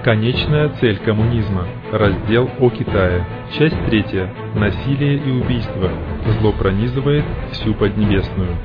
Конечная цель коммунизма. Раздел о Китае. Часть 3. Насилие и убийство. Зло пронизывает всю Поднебесную.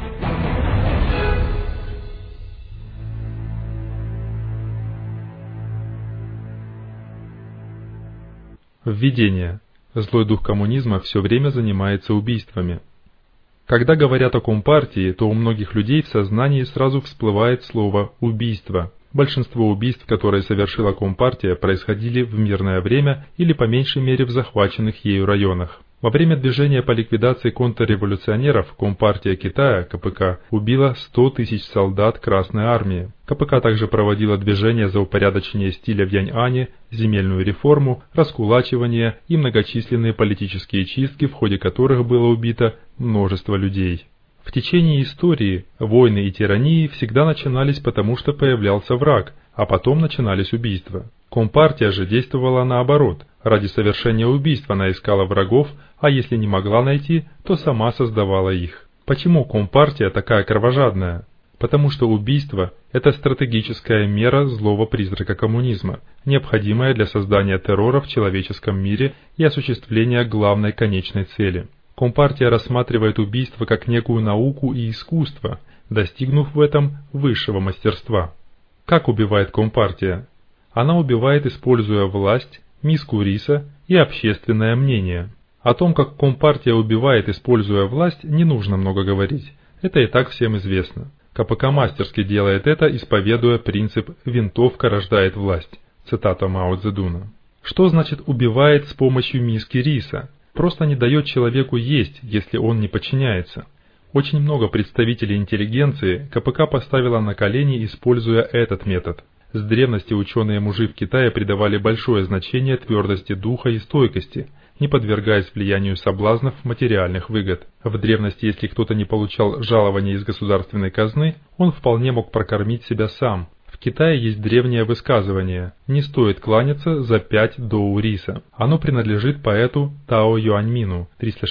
Введение. Злой дух коммунизма все время занимается убийствами. Когда говорят о Компартии, то у многих людей в сознании сразу всплывает слово «убийство». Большинство убийств, которые совершила Компартия, происходили в мирное время или по меньшей мере в захваченных ею районах. Во время движения по ликвидации контрреволюционеров Компартия Китая, КПК, убила 100 тысяч солдат Красной Армии. КПК также проводила движение за упорядочение стиля в Яньане, земельную реформу, раскулачивание и многочисленные политические чистки, в ходе которых было убито множество людей. В течение истории войны и тирании всегда начинались потому, что появлялся враг, а потом начинались убийства. Компартия же действовала наоборот. Ради совершения убийств она искала врагов, а если не могла найти, то сама создавала их. Почему Компартия такая кровожадная? Потому что убийство – это стратегическая мера злого призрака коммунизма, необходимая для создания террора в человеческом мире и осуществления главной конечной цели. Компартия рассматривает убийство как некую науку и искусство, достигнув в этом высшего мастерства. Как убивает Компартия? Она убивает, используя власть, миску риса и общественное мнение. О том, как Компартия убивает, используя власть, не нужно много говорить. Это и так всем известно. КПК мастерски делает это, исповедуя принцип «винтовка рождает власть». Цитата Мао Цзэдуна. Что значит «убивает с помощью миски риса»? Просто не дает человеку есть, если он не подчиняется. Очень много представителей интеллигенции КПК поставила на колени, используя этот метод. С древности ученые-мужи в Китае придавали большое значение твердости духа и стойкости, не подвергаясь влиянию соблазнов материальных выгод. В древности, если кто-то не получал жалования из государственной казны, он вполне мог прокормить себя сам. В Китае есть древнее высказывание «не стоит кланяться за 5 доу риса». Оно принадлежит поэту Тао Юаньмину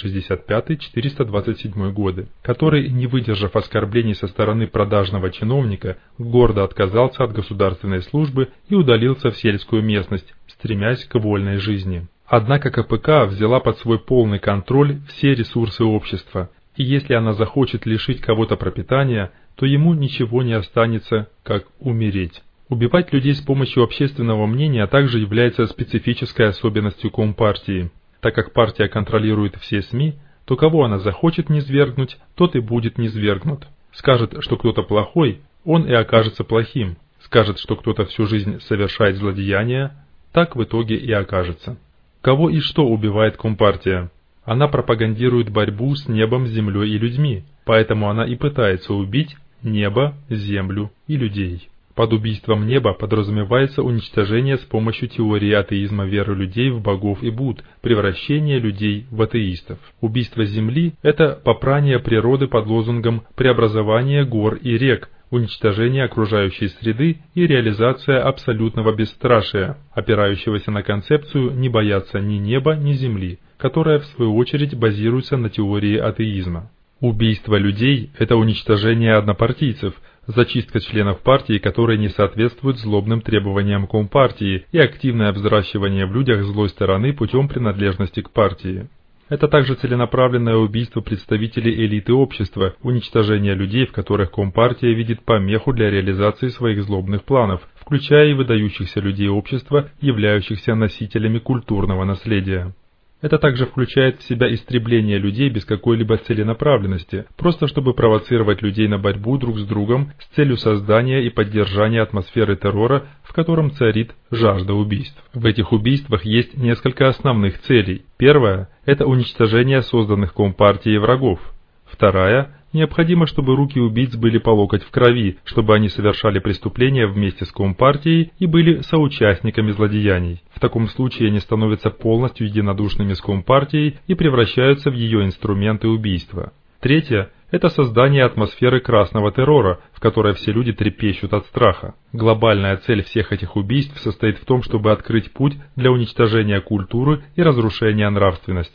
365-427 годы, который, не выдержав оскорблений со стороны продажного чиновника, гордо отказался от государственной службы и удалился в сельскую местность, стремясь к вольной жизни. Однако КПК взяла под свой полный контроль все ресурсы общества, и если она захочет лишить кого-то пропитания, то ему ничего не останется, как умереть. Убивать людей с помощью общественного мнения также является специфической особенностью Компартии. Так как партия контролирует все СМИ, то кого она захочет низвергнуть, тот и будет низвергнут. Скажет, что кто-то плохой, он и окажется плохим. Скажет, что кто-то всю жизнь совершает злодеяния, так в итоге и окажется. Кого и что убивает Компартия? Она пропагандирует борьбу с небом, землей и людьми, поэтому она и пытается убить небо, землю и людей. Под убийством неба подразумевается уничтожение с помощью теории атеизма веры людей в богов и Будд, превращение людей в атеистов. Убийство земли – это попрание природы под лозунгом преобразования гор и рек, уничтожение окружающей среды и реализация абсолютного бесстрашия, опирающегося на концепцию «не бояться ни неба, ни земли», которая в свою очередь базируется на теории атеизма. Убийство людей – это уничтожение однопартийцев, зачистка членов партии, которые не соответствуют злобным требованиям Компартии, и активное взращивание в людях злой стороны путем принадлежности к партии. Это также целенаправленное убийство представителей элиты общества, уничтожение людей, в которых Компартия видит помеху для реализации своих злобных планов, включая и выдающихся людей общества, являющихся носителями культурного наследия. Это также включает в себя истребление людей без какой-либо целенаправленности, просто чтобы провоцировать людей на борьбу друг с другом с целью создания и поддержания атмосферы террора, в котором царит жажда убийств. В этих убийствах есть несколько основных целей. Первая – это уничтожение созданных Компартией врагов. Вторая – необходимо, чтобы руки убийц были по локоть в крови, чтобы они совершали преступления вместе с Компартией и были соучастниками злодеяний. В таком случае они становятся полностью единодушными с Компартией и превращаются в ее инструменты убийства. Третье – это создание атмосферы красного террора, в которой все люди трепещут от страха. Глобальная цель всех этих убийств состоит в том, чтобы открыть путь для уничтожения культуры и разрушения нравственности.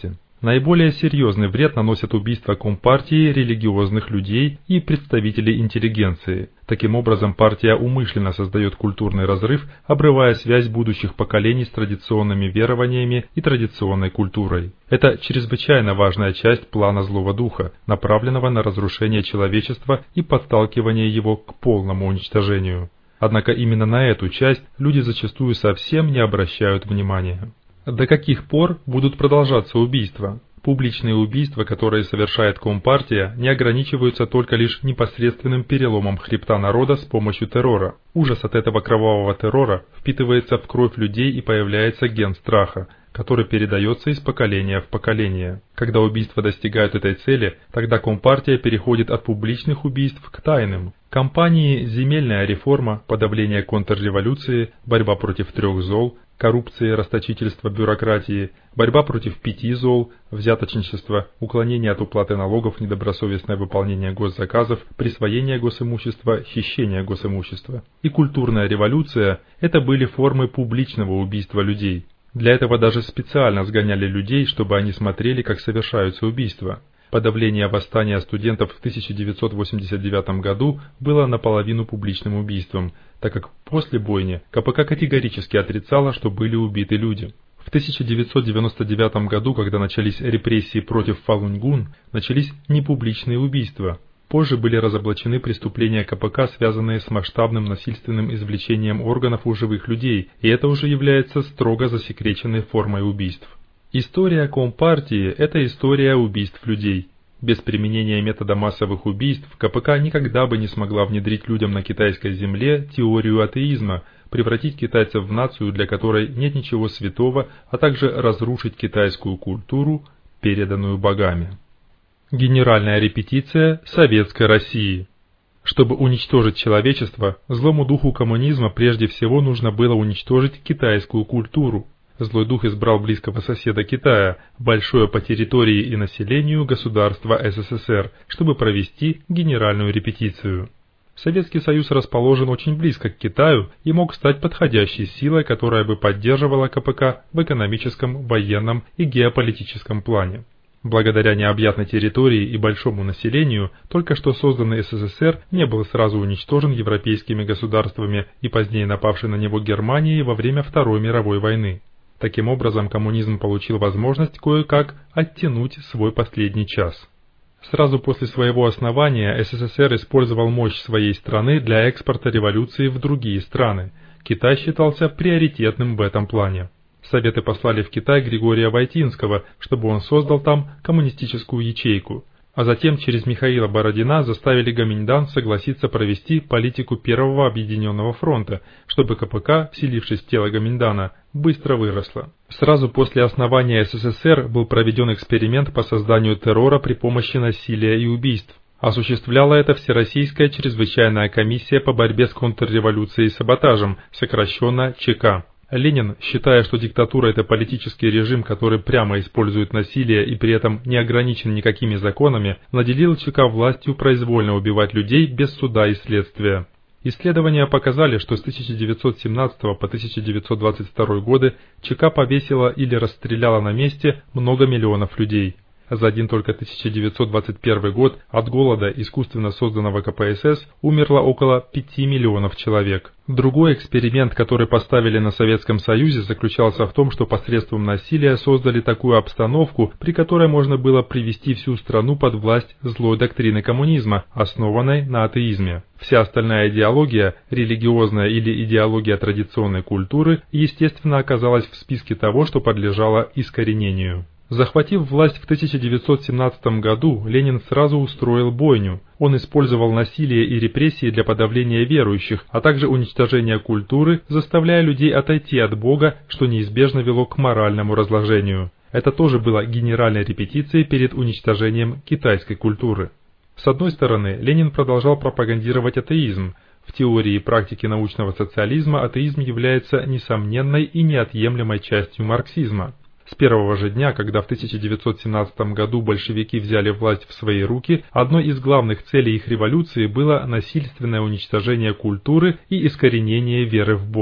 Наиболее серьезный вред наносят убийства Компартии религиозных людей и представителей интеллигенции. Таким образом, партия умышленно создает культурный разрыв, обрывая связь будущих поколений с традиционными верованиями и традиционной культурой. Это чрезвычайно важная часть плана Злого Духа, направленного на разрушение человечества и подталкивание его к полному уничтожению. Однако именно на эту часть люди зачастую совсем не обращают внимания. До каких пор будут продолжаться убийства? Публичные убийства, которые совершает Компартия, не ограничиваются только лишь непосредственным переломом хребта народа с помощью террора. Ужас от этого кровавого террора впитывается в кровь людей и появляется ген страха, который передается из поколения в поколение. Когда убийства достигают этой цели, тогда Компартия переходит от публичных убийств к тайным. Кампании «Земельная реформа», «Подавление контрреволюции», «Борьба против 3 зол», коррупции, расточительства, бюрократии, борьба против 5 зол, взяточничество, уклонение от уплаты налогов, недобросовестное выполнение госзаказов, присвоение госимущества, хищение госимущества. И культурная революция – это были формы публичного убийства людей. Для этого даже специально сгоняли людей, чтобы они смотрели, как совершаются убийства. Подавление восстания студентов в 1989 году было наполовину публичным убийством, так как после бойни КПК категорически отрицала, что были убиты люди. В 1999 году, когда начались репрессии против Фалун-Гун, начались непубличные убийства. Позже были разоблачены преступления КПК, связанные с масштабным насильственным извлечением органов у живых людей, и это уже является строго засекреченной формой убийств. История Компартии – это история убийств людей. Без применения метода массовых убийств КПК никогда бы не смогла внедрить людям на китайской земле теорию атеизма, превратить китайцев в нацию, для которой нет ничего святого, а также разрушить китайскую культуру, переданную богами. Генеральная репетиция Советской России. Чтобы уничтожить человечество, злому духу коммунизма прежде всего нужно было уничтожить китайскую культуру. Злой дух избрал близкого соседа Китая, большое по территории и населению государство СССР, чтобы провести генеральную репетицию. Советский Союз расположен очень близко к Китаю и мог стать подходящей силой, которая бы поддерживала КПК в экономическом, военном и геополитическом плане. Благодаря необъятной территории и большому населению, только что созданный СССР не был сразу уничтожен европейскими государствами и позднее напавшей на него Германией во время Второй мировой войны. Таким образом, коммунизм получил возможность кое-как оттянуть свой последний час. Сразу после своего основания СССР использовал мощь своей страны для экспорта революции в другие страны. Китай считался приоритетным в этом плане. Советы послали в Китай Григория Войтинского, чтобы он создал там коммунистическую ячейку, а затем через Михаила Бородина заставили Гоминьдан согласиться провести политику Первого Объединенного фронта, чтобы КПК, вселившись в тело Гоминьдана, быстро выросла. Сразу после основания СССР был проведен эксперимент по созданию террора при помощи насилия и убийств. Осуществляла это Всероссийская чрезвычайная комиссия по борьбе с контрреволюцией и саботажем, сокращенно ЧК. Ленин, считая, что диктатура – это политический режим, который прямо использует насилие и при этом не ограничен никакими законами, наделил ЧК властью произвольно убивать людей без суда и следствия. Исследования показали, что с 1917 по 1922 годы ЧК повесила или расстреляла на месте много миллионов людей. За один только 1921 год от голода, искусственно созданного КПСС, умерло около 5 миллионов человек. Другой эксперимент, который поставили на Советском Союзе, заключался в том, что посредством насилия создали такую обстановку, при которой можно было привести всю страну под власть злой доктрины коммунизма, основанной на атеизме. Вся остальная идеология, религиозная или идеология традиционной культуры, естественно, оказалась в списке того, что подлежало искоренению. Захватив власть в 1917 году, Ленин сразу устроил бойню. Он использовал насилие и репрессии для подавления верующих, а также уничтожения культуры, заставляя людей отойти от Бога, что неизбежно вело к моральному разложению. Это тоже было генеральной репетицией перед уничтожением китайской культуры. С одной стороны, Ленин продолжал пропагандировать атеизм. В теории и практике научного социализма атеизм является несомненной и неотъемлемой частью марксизма. С первого же дня, когда в 1917 году большевики взяли власть в свои руки, одной из главных целей их революции было насильственное уничтожение культуры и искоренение веры в Бога.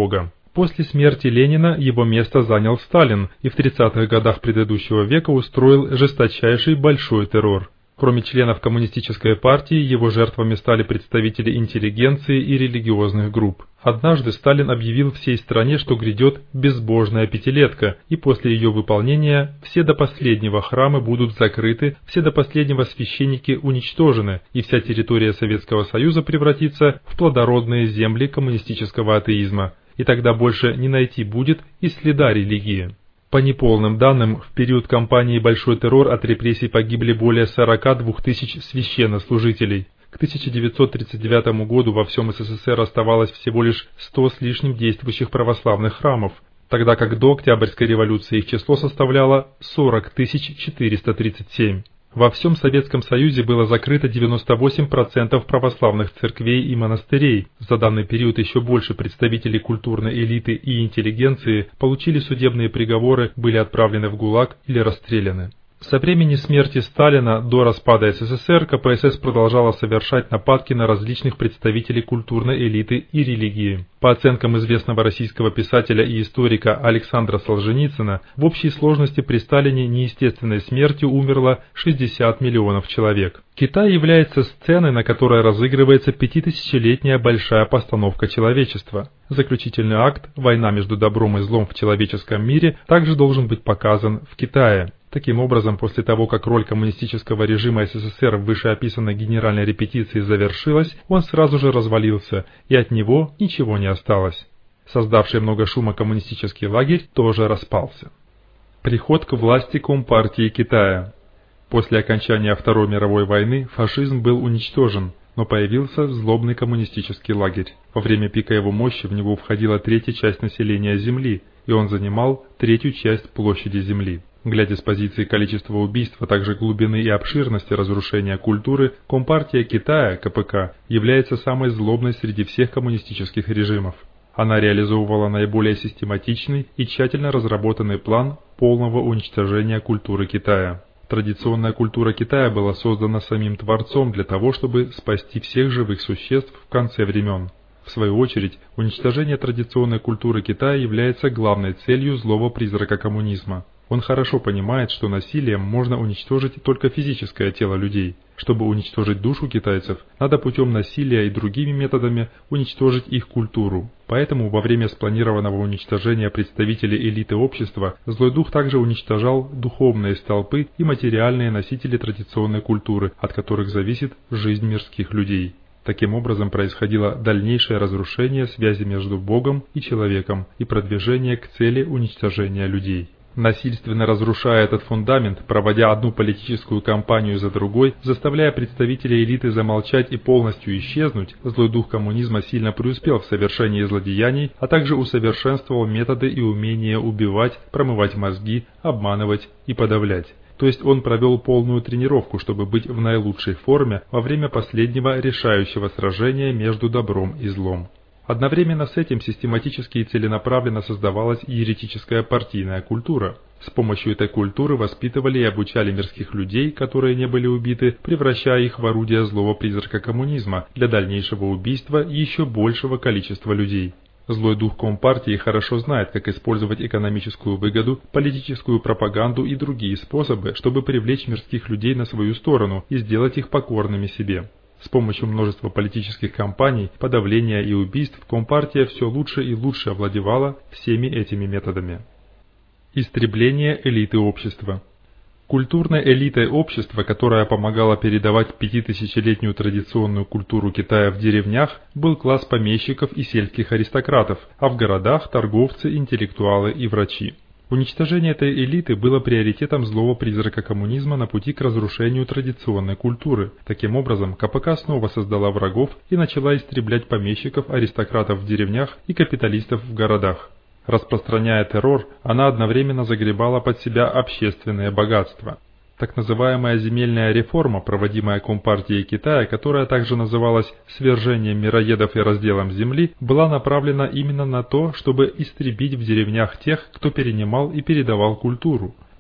После смерти Ленина его место занял Сталин и в 30-х годах предыдущего века устроил жесточайший большой террор. Кроме членов коммунистической партии, его жертвами стали представители интеллигенции и религиозных групп. Однажды Сталин объявил всей стране, что грядет безбожная пятилетка, и после ее выполнения все до последнего храмы будут закрыты, все до последнего священники уничтожены, и вся территория Советского Союза превратится в плодородные земли коммунистического атеизма. И тогда больше не найти будет и следа религии. По неполным данным, в период кампании «Большой террор» от репрессий погибли более 42 тысяч священнослужителей. К 1939 году во всем СССР оставалось всего лишь 100 с лишним действующих православных храмов, тогда как до Октябрьской революции их число составляло 40 437. Во всем Советском Союзе было закрыто 98% православных церквей и монастырей. За данный период еще больше представителей культурной элиты и интеллигенции получили судебные приговоры, были отправлены в ГУЛАГ или расстреляны. Со времени смерти Сталина до распада СССР КПСС продолжала совершать нападки на различных представителей культурной элиты и религии. По оценкам известного российского писателя и историка Александра Солженицына, в общей сложности при Сталине неестественной смертью умерло 60 миллионов человек. Китай является сценой, на которой разыгрывается 5000-летняя большая постановка человечества. Заключительный акт «Война между добром и злом в человеческом мире» также должен быть показан в Китае. Таким образом, после того, как роль коммунистического режима СССР в вышеописанной генеральной репетиции завершилась, он сразу же развалился, и от него ничего не осталось. Создавший много шума коммунистический лагерь тоже распался. Приход к власти Компартии Китая. После окончания Второй мировой войны фашизм был уничтожен, но появился злобный коммунистический лагерь. Во время пика его мощи в него входила третья часть населения Земли, и он занимал третью часть площади Земли. Глядя с позиции количества убийств, а также глубины и обширности разрушения культуры, Компартия Китая, КПК, является самой злобной среди всех коммунистических режимов. Она реализовывала наиболее систематичный и тщательно разработанный план полного уничтожения культуры Китая. Традиционная культура Китая была создана самим Творцом для того, чтобы спасти всех живых существ в конце времен. В свою очередь, уничтожение традиционной культуры Китая является главной целью злого призрака коммунизма. Он хорошо понимает, что насилием можно уничтожить только физическое тело людей. Чтобы уничтожить душу китайцев, надо путем насилия и другими методами уничтожить их культуру. Поэтому во время спланированного уничтожения представителей элиты общества злой дух также уничтожал духовные столпы и материальные носители традиционной культуры, от которых зависит жизнь мирских людей. Таким образом происходило дальнейшее разрушение связи между Богом и человеком и продвижение к цели уничтожения людей. Насильственно разрушая этот фундамент, проводя одну политическую кампанию за другой, заставляя представителей элиты замолчать и полностью исчезнуть, злой дух коммунизма сильно преуспел в совершении злодеяний, а также усовершенствовал методы и умения убивать, промывать мозги, обманывать и подавлять. То есть он провел полную тренировку, чтобы быть в наилучшей форме во время последнего решающего сражения между добром и злом. Одновременно с этим систематически и целенаправленно создавалась еретическая партийная культура. С помощью этой культуры воспитывали и обучали мирских людей, которые не были убиты, превращая их в орудие злого призрака коммунизма для дальнейшего убийства еще большего количества людей. Злой дух Компартии хорошо знает, как использовать экономическую выгоду, политическую пропаганду и другие способы, чтобы привлечь мирских людей на свою сторону и сделать их покорными себе. С помощью множества политических кампаний, подавления и убийств Компартия все лучше и лучше овладевала всеми этими методами. Истребление элиты общества. Культурной элитой общества, которая помогала передавать 5000-летнюю традиционную культуру Китая в деревнях, был класс помещиков и сельских аристократов, а в городах – торговцы, интеллектуалы и врачи. Уничтожение этой элиты было приоритетом злого призрака коммунизма на пути к разрушению традиционной культуры. Таким образом, КПК снова создала врагов и начала истреблять помещиков, аристократов в деревнях и капиталистов в городах. Распространяя террор, она одновременно загребала под себя общественное богатство. Так называемая земельная реформа, проводимая Компартией Китая, которая также называлась «свержением мироедов и разделом земли», была направлена именно на то, чтобы истребить в деревнях тех, кто перенимал и передавал культуру.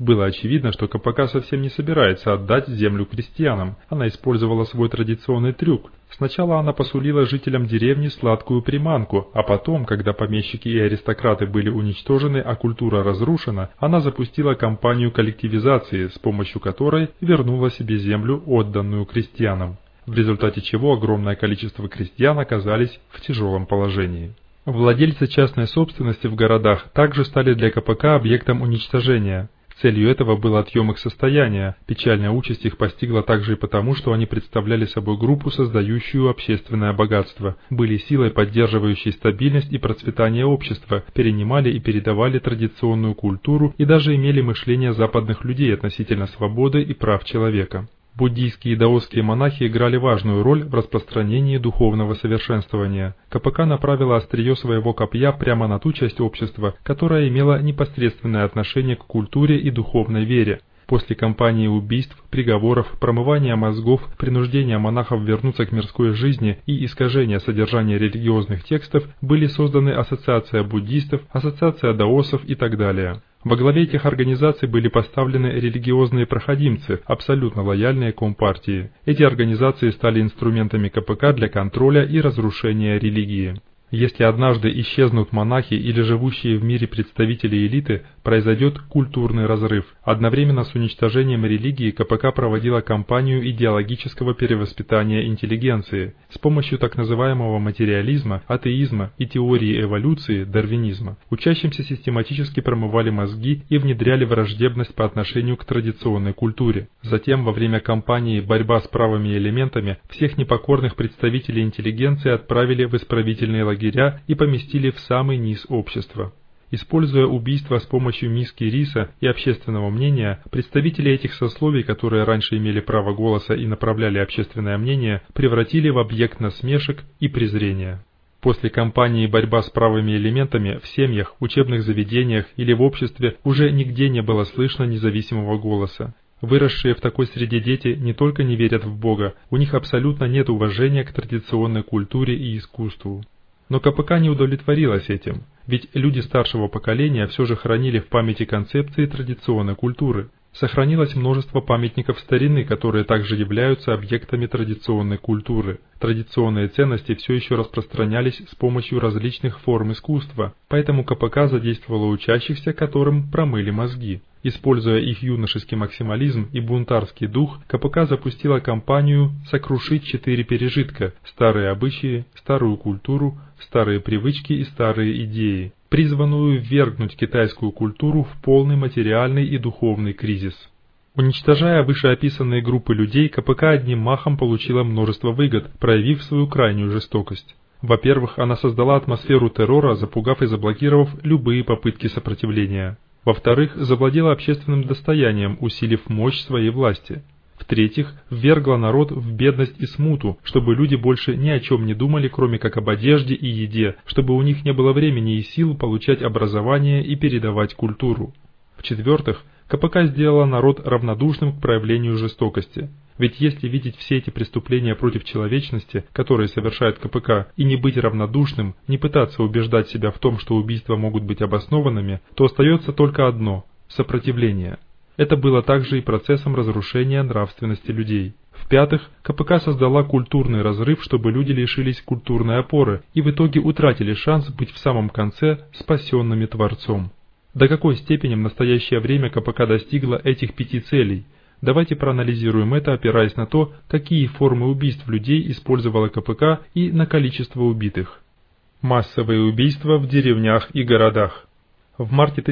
Было очевидно, что КПК совсем не собирается отдать землю крестьянам. Она использовала свой традиционный трюк. Сначала она посулила жителям деревни сладкую приманку, а потом, когда помещики и аристократы были уничтожены, а культура разрушена, она запустила кампанию коллективизации, с помощью которой вернула себе землю, отданную крестьянам. В результате чего огромное количество крестьян оказались в тяжелом положении. Владельцы частной собственности в городах также стали для КПК объектом уничтожения. Целью этого был отъем их состояния. Печальная участь их постигла также и потому, что они представляли собой группу, создающую общественное богатство, были силой, поддерживающей стабильность и процветание общества, перенимали и передавали традиционную культуру и даже имели мышление западных людей относительно свободы и прав человека. Буддийские и даосские монахи играли важную роль в распространении духовного совершенствования. КПК направила острие своего копья прямо на ту часть общества, которая имела непосредственное отношение к культуре и духовной вере. После кампании убийств, приговоров, промывания мозгов, принуждения монахов вернуться к мирской жизни и искажения содержания религиозных текстов были созданы ассоциация буддистов, ассоциация даосов и так далее. Во главе этих организаций были поставлены религиозные проходимцы, абсолютно лояльные Компартии. Эти организации стали инструментами КПК для контроля и разрушения религии. Если однажды исчезнут монахи или живущие в мире представители элиты, произойдет культурный разрыв. Одновременно с уничтожением религии КПК проводила кампанию идеологического перевоспитания интеллигенции. С помощью так называемого материализма, атеизма и теории эволюции, дарвинизма, учащимся систематически промывали мозги и внедряли враждебность по отношению к традиционной культуре. Затем, во время кампании «Борьба с правыми элементами», всех непокорных представителей интеллигенции отправили в исправительные лагеря и поместили в самый низ общества. Используя убийство с помощью миски риса и общественного мнения, представители этих сословий, которые раньше имели право голоса и направляли общественное мнение, превратили в объект насмешек и презрения. После кампании «Борьба с правыми элементами» в семьях, учебных заведениях или в обществе уже нигде не было слышно независимого голоса. Выросшие в такой среде дети не только не верят в Бога, у них абсолютно нет уважения к традиционной культуре и искусству. Но КПК не удовлетворилась этим, ведь люди старшего поколения все же хранили в памяти концепции традиционной культуры. Сохранилось множество памятников старины, которые также являются объектами традиционной культуры. Традиционные ценности все еще распространялись с помощью различных форм искусства, поэтому КПК задействовала учащихся, которым промыли мозги. Используя их юношеский максимализм и бунтарский дух, КПК запустила кампанию «Сокрушить 4 пережитка» – старые обычаи, старую культуру, старые привычки и старые идеи, призванную ввергнуть китайскую культуру в полный материальный и духовный кризис. Уничтожая вышеописанные группы людей, КПК одним махом получила множество выгод, проявив свою крайнюю жестокость. Во-первых, она создала атмосферу террора, запугав и заблокировав любые попытки сопротивления. Во-вторых, завладела общественным достоянием, усилив мощь своей власти. В-третьих, ввергла народ в бедность и смуту, чтобы люди больше ни о чем не думали, кроме как об одежде и еде, чтобы у них не было времени и сил получать образование и передавать культуру. В-четвертых, КПК сделала народ равнодушным к проявлению жестокости. Ведь если видеть все эти преступления против человечности, которые совершает КПК, и не быть равнодушным, не пытаться убеждать себя в том, что убийства могут быть обоснованными, то остается только одно – сопротивление. Это было также и процессом разрушения нравственности людей. В-пятых, КПК создала культурный разрыв, чтобы люди лишились культурной опоры и в итоге утратили шанс быть в самом конце спасенными Творцом. До какой степени в настоящее время КПК достигла этих 5 целей? Давайте проанализируем это, опираясь на то, какие формы убийств людей использовала КПК и на количество убитых. Массовые убийства в деревнях и городах. В марте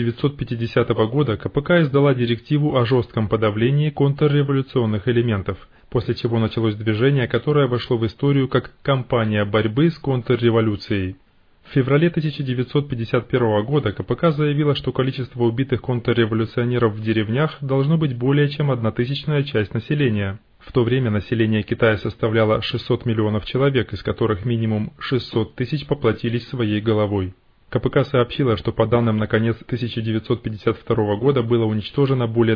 1950 года КПК издала директиву о жестком подавлении контрреволюционных элементов, после чего началось движение, которое вошло в историю как кампания борьбы с контрреволюцией. В феврале 1951 года КПК заявила, что количество убитых контрреволюционеров в деревнях должно быть более чем 1/1000 часть населения. В то время население Китая составляло 600 миллионов человек, из которых минимум 600 тысяч поплатились своей головой. КПК сообщила, что по данным на конец 1952 года было уничтожено более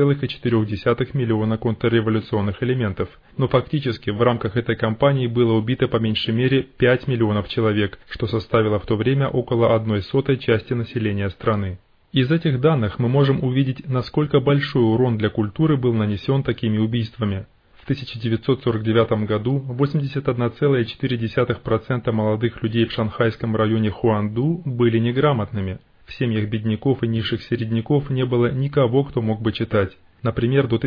2,4 миллиона контрреволюционных элементов, но фактически в рамках этой кампании было убито по меньшей мере 5 миллионов человек, что составило в то время около 1/100 части населения страны. Из этих данных мы можем увидеть, насколько большой урон для культуры был нанесен такими убийствами. В 1949 году 81,4% молодых людей в шанхайском районе Хуанду были неграмотными. В семьях бедняков и низших середняков не было никого, кто мог бы читать. Например, до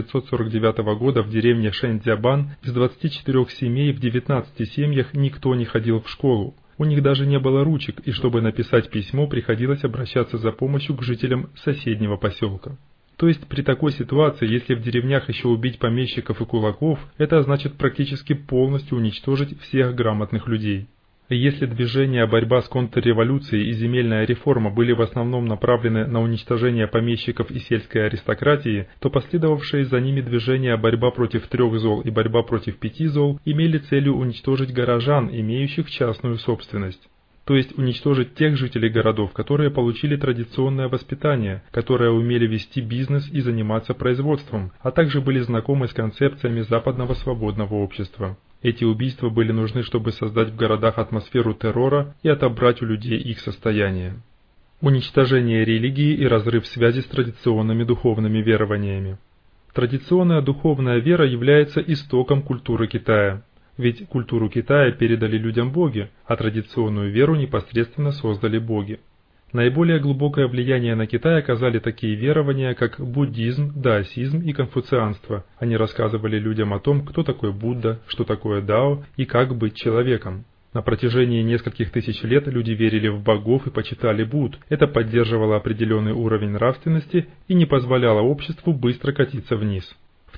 1949 года в деревне Шэньцзябан из 24 семей в 19 семьях никто не ходил в школу. У них даже не было ручек, и чтобы написать письмо, приходилось обращаться за помощью к жителям соседнего поселка. То есть при такой ситуации, если в деревнях еще убить помещиков и кулаков, это значит практически полностью уничтожить всех грамотных людей. Если движение «Борьба с контрреволюцией» и земельная реформа были в основном направлены на уничтожение помещиков и сельской аристократии, то последовавшие за ними движения «Борьба против 3 зол» и «Борьба против 5 зол» имели целью уничтожить горожан, имеющих частную собственность. То есть уничтожить тех жителей городов, которые получили традиционное воспитание, которые умели вести бизнес и заниматься производством, а также были знакомы с концепциями западного свободного общества. Эти убийства были нужны, чтобы создать в городах атмосферу террора и отобрать у людей их состояние. Уничтожение религии и разрыв связи с традиционными духовными верованиями. Традиционная духовная вера является истоком культуры Китая. Ведь культуру Китая передали людям боги, а традиционную веру непосредственно создали боги. Наиболее глубокое влияние на Китай оказали такие верования, как буддизм, даосизм и конфуцианство. Они рассказывали людям о том, кто такой Будда, что такое Дао и как быть человеком. На протяжении нескольких тысяч лет люди верили в богов и почитали Будд. Это поддерживало определенный уровень нравственности и не позволяло обществу быстро катиться вниз. В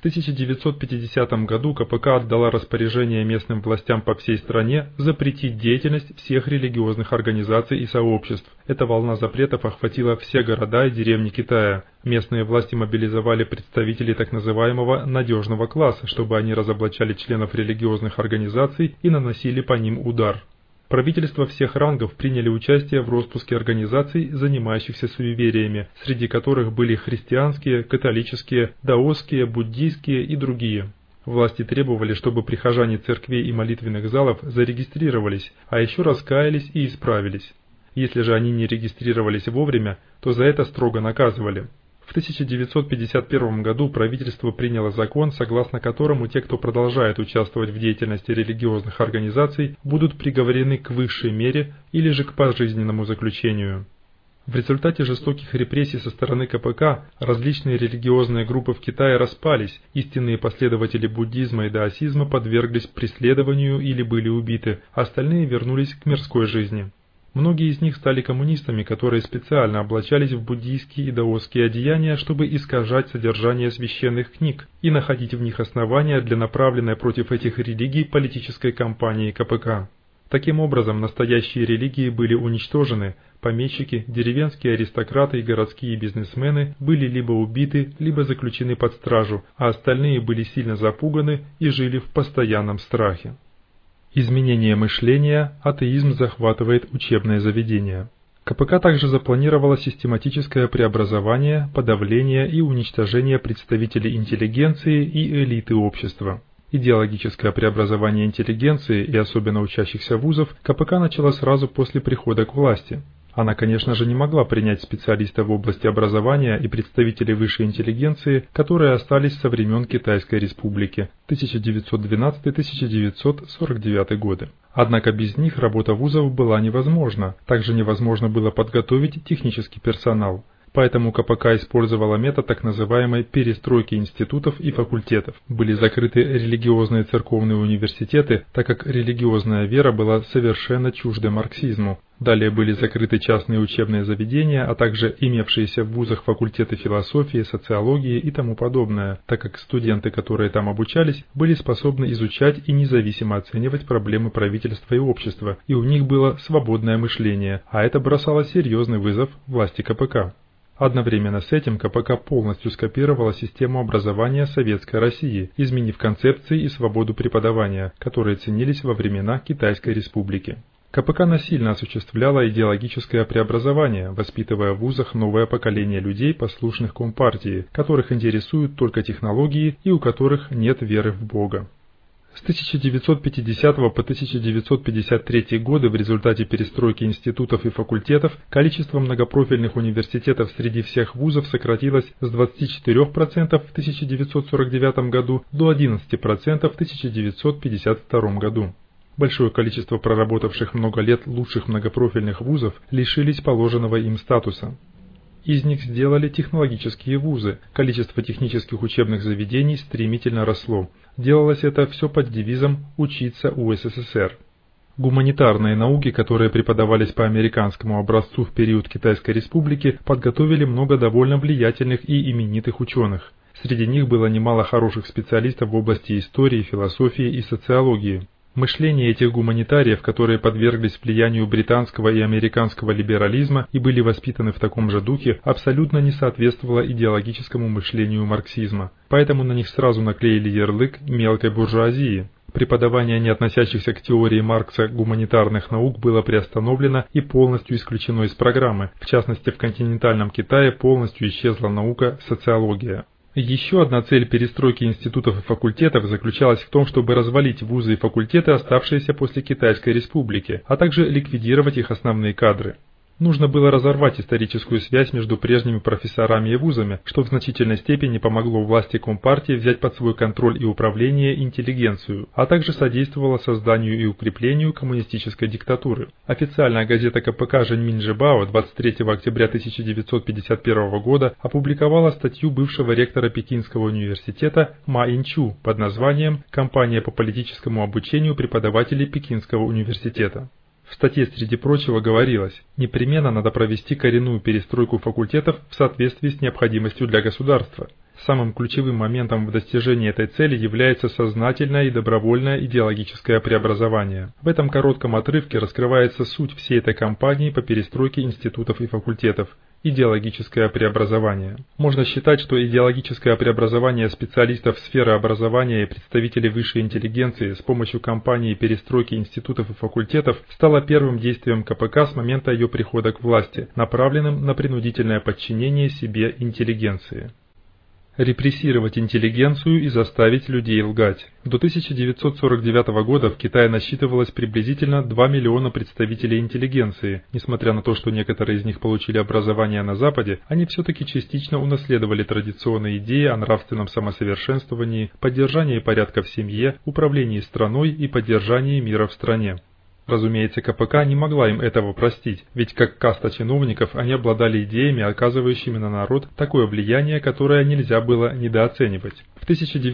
1950 году КПК отдала распоряжение местным властям по всей стране запретить деятельность всех религиозных организаций и сообществ. Эта волна запретов охватила все города и деревни Китая. Местные власти мобилизовали представителей так называемого «надежного класса», чтобы они разоблачали членов религиозных организаций и наносили по ним удар. Правительства всех рангов приняли участие в распуске организаций, занимающихся суевериями, среди которых были христианские, католические, даосские, буддийские и другие. Власти требовали, чтобы прихожане церквей и молитвенных залов зарегистрировались, а еще раскаялись и исправились. Если же они не регистрировались вовремя, то за это строго наказывали. В 1951 году правительство приняло закон, согласно которому те, кто продолжает участвовать в деятельности религиозных организаций, будут приговорены к высшей мере или же к пожизненному заключению. В результате жестоких репрессий со стороны КПК различные религиозные группы в Китае распались, истинные последователи буддизма и даосизма подверглись преследованию или были убиты, а остальные вернулись к мирской жизни. Многие из них стали коммунистами, которые специально облачались в буддийские и даосские одеяния, чтобы искажать содержание священных книг и находить в них основания для направленной против этих религий политической кампании КПК. Таким образом, настоящие религии были уничтожены, помещики, деревенские аристократы и городские бизнесмены были либо убиты, либо заключены под стражу, а остальные были сильно запуганы и жили в постоянном страхе. Изменение мышления, атеизм захватывает учебные заведения. КПК также запланировала систематическое преобразование, подавление и уничтожение представителей интеллигенции и элиты общества. Идеологическое преобразование интеллигенции и особенно учащихся вузов КПК начала сразу после прихода к власти. Она, конечно же, не могла принять специалистов в области образования и представителей высшей интеллигенции, которые остались со времен Китайской Республики 1912-1949 годы. Однако без них работа вузов была невозможна, также невозможно было подготовить технический персонал. Поэтому КПК использовала метод так называемой перестройки институтов и факультетов. Были закрыты религиозные церковные университеты, так как религиозная вера была совершенно чужда марксизму. Далее были закрыты частные учебные заведения, а также имевшиеся в вузах факультеты философии, социологии и тому подобное, так как студенты, которые там обучались, были способны изучать и независимо оценивать проблемы правительства и общества, и у них было свободное мышление, а это бросало серьезный вызов власти КПК. Одновременно с этим КПК полностью скопировала систему образования Советской России, изменив концепции и свободу преподавания, которые ценились во времена Китайской Республики. КПК насильно осуществляла идеологическое преобразование, воспитывая в вузах новое поколение людей, послушных Компартии, которых интересуют только технологии и у которых нет веры в Бога. С 1950 по 1953 годы в результате перестройки институтов и факультетов количество многопрофильных университетов среди всех вузов сократилось с 24% в 1949 году до 11% в 1952 году. Большое количество проработавших много лет лучших многопрофильных вузов лишились положенного им статуса. Из них сделали технологические вузы, количество технических учебных заведений стремительно росло. Делалось это все под девизом «Учиться у СССР». Гуманитарные науки, которые преподавались по американскому образцу в период Китайской Республики, подготовили много довольно влиятельных и именитых ученых. Среди них было немало хороших специалистов в области истории, философии и социологии. Мышление этих гуманитариев, которые подверглись влиянию британского и американского либерализма и были воспитаны в таком же духе, абсолютно не соответствовало идеологическому мышлению марксизма. Поэтому на них сразу наклеили ярлык мелкой буржуазии. Преподавание не относящихся к теории Маркса гуманитарных наук было приостановлено и полностью исключено из программы. В частности, в континентальном Китае полностью исчезла наука социология. Еще одна цель перестройки институтов и факультетов заключалась в том, чтобы развалить вузы и факультеты, оставшиеся после Китайской Республики, а также ликвидировать их основные кадры. Нужно было разорвать историческую связь между прежними профессорами и вузами, что в значительной степени помогло власти Компартии взять под свой контроль и управление интеллигенцию, а также содействовало созданию и укреплению коммунистической диктатуры. Официальная газета КПК «Женьминь Жибао» 23 октября 1951 года опубликовала статью бывшего ректора Пекинского университета Ма Инчу под названием «Кампания по политическому обучению преподавателей Пекинского университета». В статье, среди прочего, говорилось, непременно надо провести коренную перестройку факультетов в соответствии с необходимостью для государства. Самым ключевым моментом в достижении этой цели является сознательное и добровольное идеологическое преобразование. В этом коротком отрывке раскрывается суть всей этой кампании по перестройке институтов и факультетов. Идеологическое преобразование. Можно считать, что идеологическое преобразование специалистов сферы образования и представителей высшей интеллигенции с помощью кампании перестройки институтов и факультетов стало первым действием КПК с момента ее прихода к власти, направленным на принудительное подчинение себе интеллигенции. Репрессировать интеллигенцию и заставить людей лгать. До 1949 года в Китае насчитывалось приблизительно 2 миллиона представителей интеллигенции. Несмотря на то, что некоторые из них получили образование на Западе, они все-таки частично унаследовали традиционные идеи о нравственном самосовершенствовании, поддержании порядка в семье, управлении страной и поддержании мира в стране. Разумеется, КПК не могла им этого простить, ведь как каста чиновников они обладали идеями, оказывающими на народ такое влияние, которое нельзя было недооценивать. В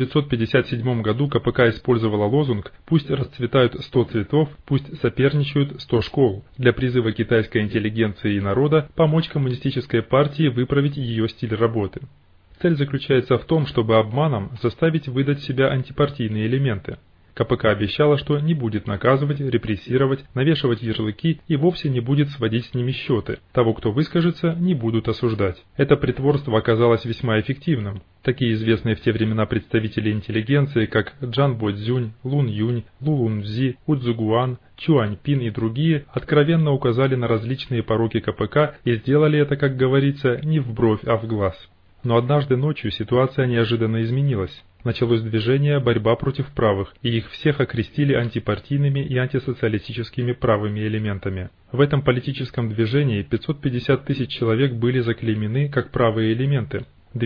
1957 году КПК использовала лозунг «Пусть расцветают 100 цветов, пусть соперничают 100 школ» для призыва китайской интеллигенции и народа помочь коммунистической партии выправить ее стиль работы. Цель заключается в том, чтобы обманом заставить выдать себя антипартийные элементы. КПК обещала, что не будет наказывать, репрессировать, навешивать ярлыки и вовсе не будет сводить с ними счеты. Того, кто выскажется, не будут осуждать. Это притворство оказалось весьма эффективным. Такие известные в те времена представители интеллигенции, как Джан Бо-цзюнь, Лун Юнь, Лу Лунцзи, У Цзугуан, Чуань Пин и другие откровенно указали на различные пороки КПК и сделали это, как говорится, не в бровь, а в глаз. Но однажды ночью ситуация неожиданно изменилась. Началось движение «Борьба против правых», и их всех окрестили антипартийными и антисоциалистическими правыми элементами. В этом политическом движении 550 тысяч человек были заклеймены как правые элементы.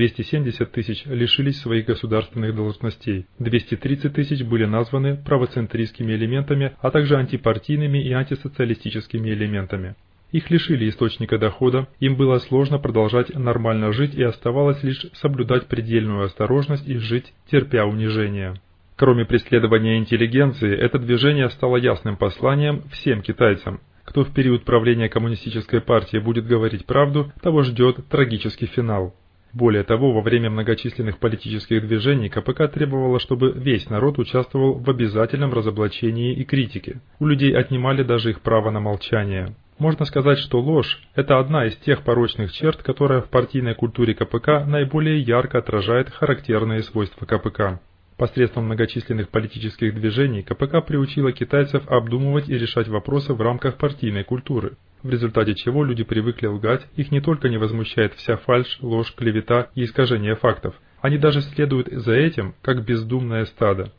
270 тысяч лишились своих государственных должностей, 230 тысяч были названы правоцентристскими элементами, а также антипартийными и антисоциалистическими элементами. Их лишили источника дохода, им было сложно продолжать нормально жить и оставалось лишь соблюдать предельную осторожность и жить, терпя унижение. Кроме преследования интеллигенции, это движение стало ясным посланием всем китайцам. Кто в период правления коммунистической партии будет говорить правду, того ждет трагический финал. Более того, во время многочисленных политических движений КПК требовала, чтобы весь народ участвовал в обязательном разоблачении и критике. У людей отнимали даже их право на молчание. Можно сказать, что ложь – это одна из тех порочных черт, которая в партийной культуре КПК наиболее ярко отражает характерные свойства КПК. Посредством многочисленных политических движений КПК приучила китайцев обдумывать и решать вопросы в рамках партийной культуры, в результате чего люди привыкли лгать, их не только не возмущает вся фальшь, ложь, клевета и искажение фактов, они даже следуют за этим, как бездумное стадо.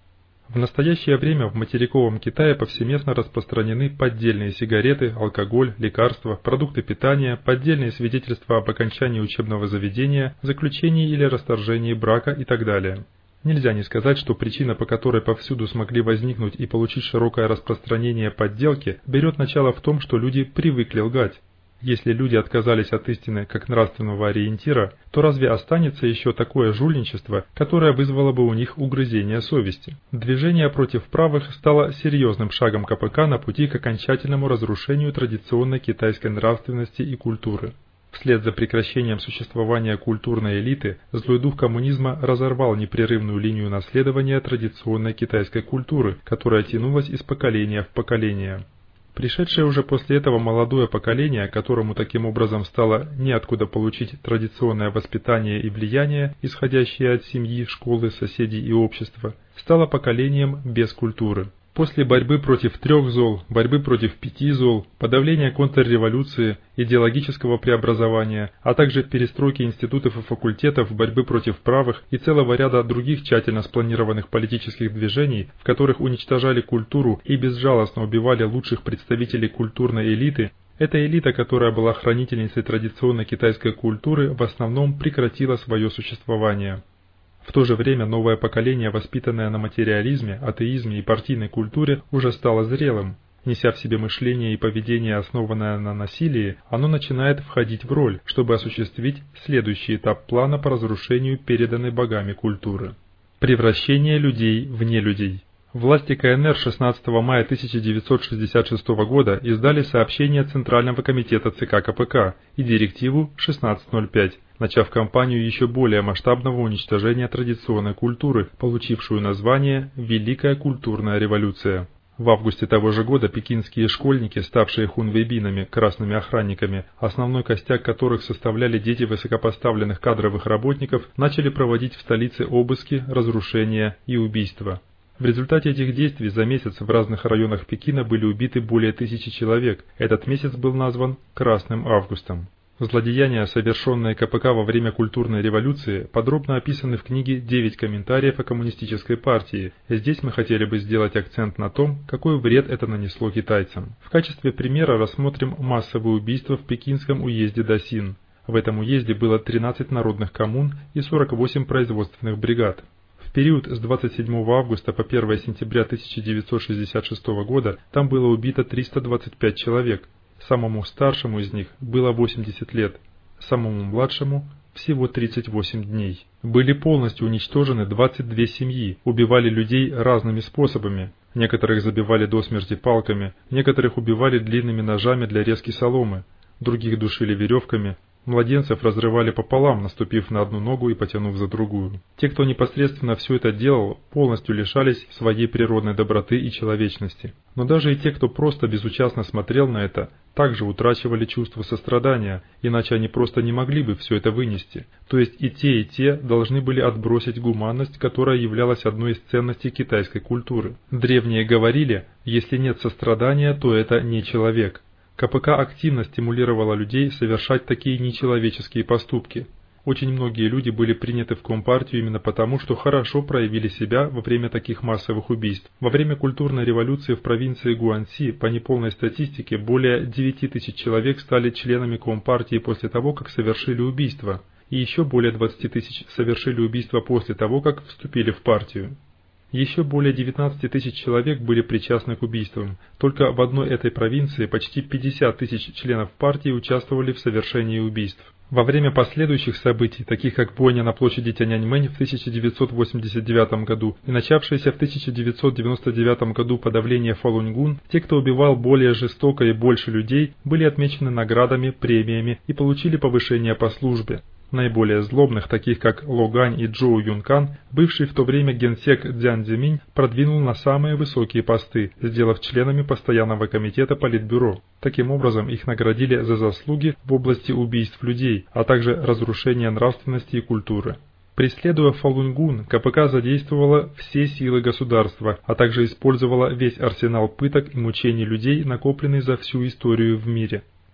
В настоящее время в материковом Китае повсеместно распространены поддельные сигареты, алкоголь, лекарства, продукты питания, поддельные свидетельства об окончании учебного заведения, заключении или расторжении брака и так далее. Нельзя не сказать, что причина, по которой повсюду смогли возникнуть и получить широкое распространение подделки, берет начало в том, что люди привыкли лгать. Если люди отказались от истины как нравственного ориентира, то разве останется еще такое жульничество, которое вызвало бы у них угрызение совести? Движение против правых стало серьезным шагом КПК на пути к окончательному разрушению традиционной китайской нравственности и культуры. Вслед за прекращением существования культурной элиты, злой дух коммунизма разорвал непрерывную линию наследования традиционной китайской культуры, которая тянулась из поколения в поколение. Пришедшее уже после этого молодое поколение, которому таким образом стало неоткуда получить традиционное воспитание и влияние, исходящее от семьи, школы, соседей и общества, стало поколением без культуры. После борьбы против 3 зол, борьбы против 5 зол, подавления контрреволюции, идеологического преобразования, а также перестройки институтов и факультетов, борьбы против правых и целого ряда других тщательно спланированных политических движений, в которых уничтожали культуру и безжалостно убивали лучших представителей культурной элиты, эта элита, которая была хранительницей традиционной китайской культуры, в основном прекратила свое существование. В то же время новое поколение, воспитанное на материализме, атеизме и партийной культуре, уже стало зрелым. Неся в себе мышление и поведение, основанное на насилии, оно начинает входить в роль, чтобы осуществить следующий этап плана по разрушению переданной богами культуры. Превращение людей в нелюдей. Власти КНР 16 мая 1966 года издали сообщение Центрального комитета ЦК КПК и директиву 1605, начав кампанию еще более масштабного уничтожения традиционной культуры, получившую название «Великая культурная революция». В августе того же года пекинские школьники, ставшие хунвейбинами, красными охранниками, основной костяк которых составляли дети высокопоставленных кадровых работников, начали проводить в столице обыски, разрушения и убийства. В результате этих действий за месяц в разных районах Пекина были убиты более 1000 человек. Этот месяц был назван «Красным августом». Злодеяния, совершенные КПК во время культурной революции, подробно описаны в книге «9 комментариев о коммунистической партии». Здесь мы хотели бы сделать акцент на том, какой вред это нанесло китайцам. В качестве примера рассмотрим массовые убийства в пекинском уезде Дасин. В этом уезде было 13 народных коммун и 48 производственных бригад. В период с 27 августа по 1 сентября 1966 года там было убито 325 человек. Самому старшему из них было 80 лет, самому младшему всего 38 дней. Были полностью уничтожены 22 семьи, убивали людей разными способами. Некоторых забивали до смерти палками, некоторых убивали длинными ножами для резки соломы, других душили веревками. Младенцев разрывали пополам, наступив на одну ногу и потянув за другую. Те, кто непосредственно все это делал, полностью лишались своей природной доброты и человечности. Но даже и те, кто просто безучастно смотрел на это, также утрачивали чувство сострадания, иначе они просто не могли бы все это вынести. То есть и те должны были отбросить гуманность, которая являлась одной из ценностей китайской культуры. Древние говорили, если нет сострадания, то это не человек. КПК активно стимулировала людей совершать такие нечеловеческие поступки. Очень многие люди были приняты в Компартию именно потому, что хорошо проявили себя во время таких массовых убийств. Во время культурной революции в провинции Гуанси, по неполной статистике, более 9000 человек стали членами Компартии после того, как совершили убийство, и еще более 20 тысяч совершили убийство после того, как вступили в партию. Еще более 19 тысяч человек были причастны к убийствам. Только в одной этой провинции почти 50 тысяч членов партии участвовали в совершении убийств. Во время последующих событий, таких как бойня на площади Тяньаньмэнь в 1989 году и начавшееся в 1999 году подавление Фалуньгун, те, кто убивал более жестоко и больше людей, были отмечены наградами, премиями и получили повышение по службе. Наиболее злобных, таких как Ло Гань и Чжоу Юнкан, бывший в то время генсек Цзян Цзиминь, продвинул на самые высокие посты, сделав членами постоянного комитета Политбюро. Таким образом, их наградили за заслуги в области убийств людей, а также разрушения нравственности и культуры. Преследуя Фалуньгун, КПК задействовала все силы государства, а также использовала весь арсенал пыток и мучений людей, накопленный за всю историю в мире.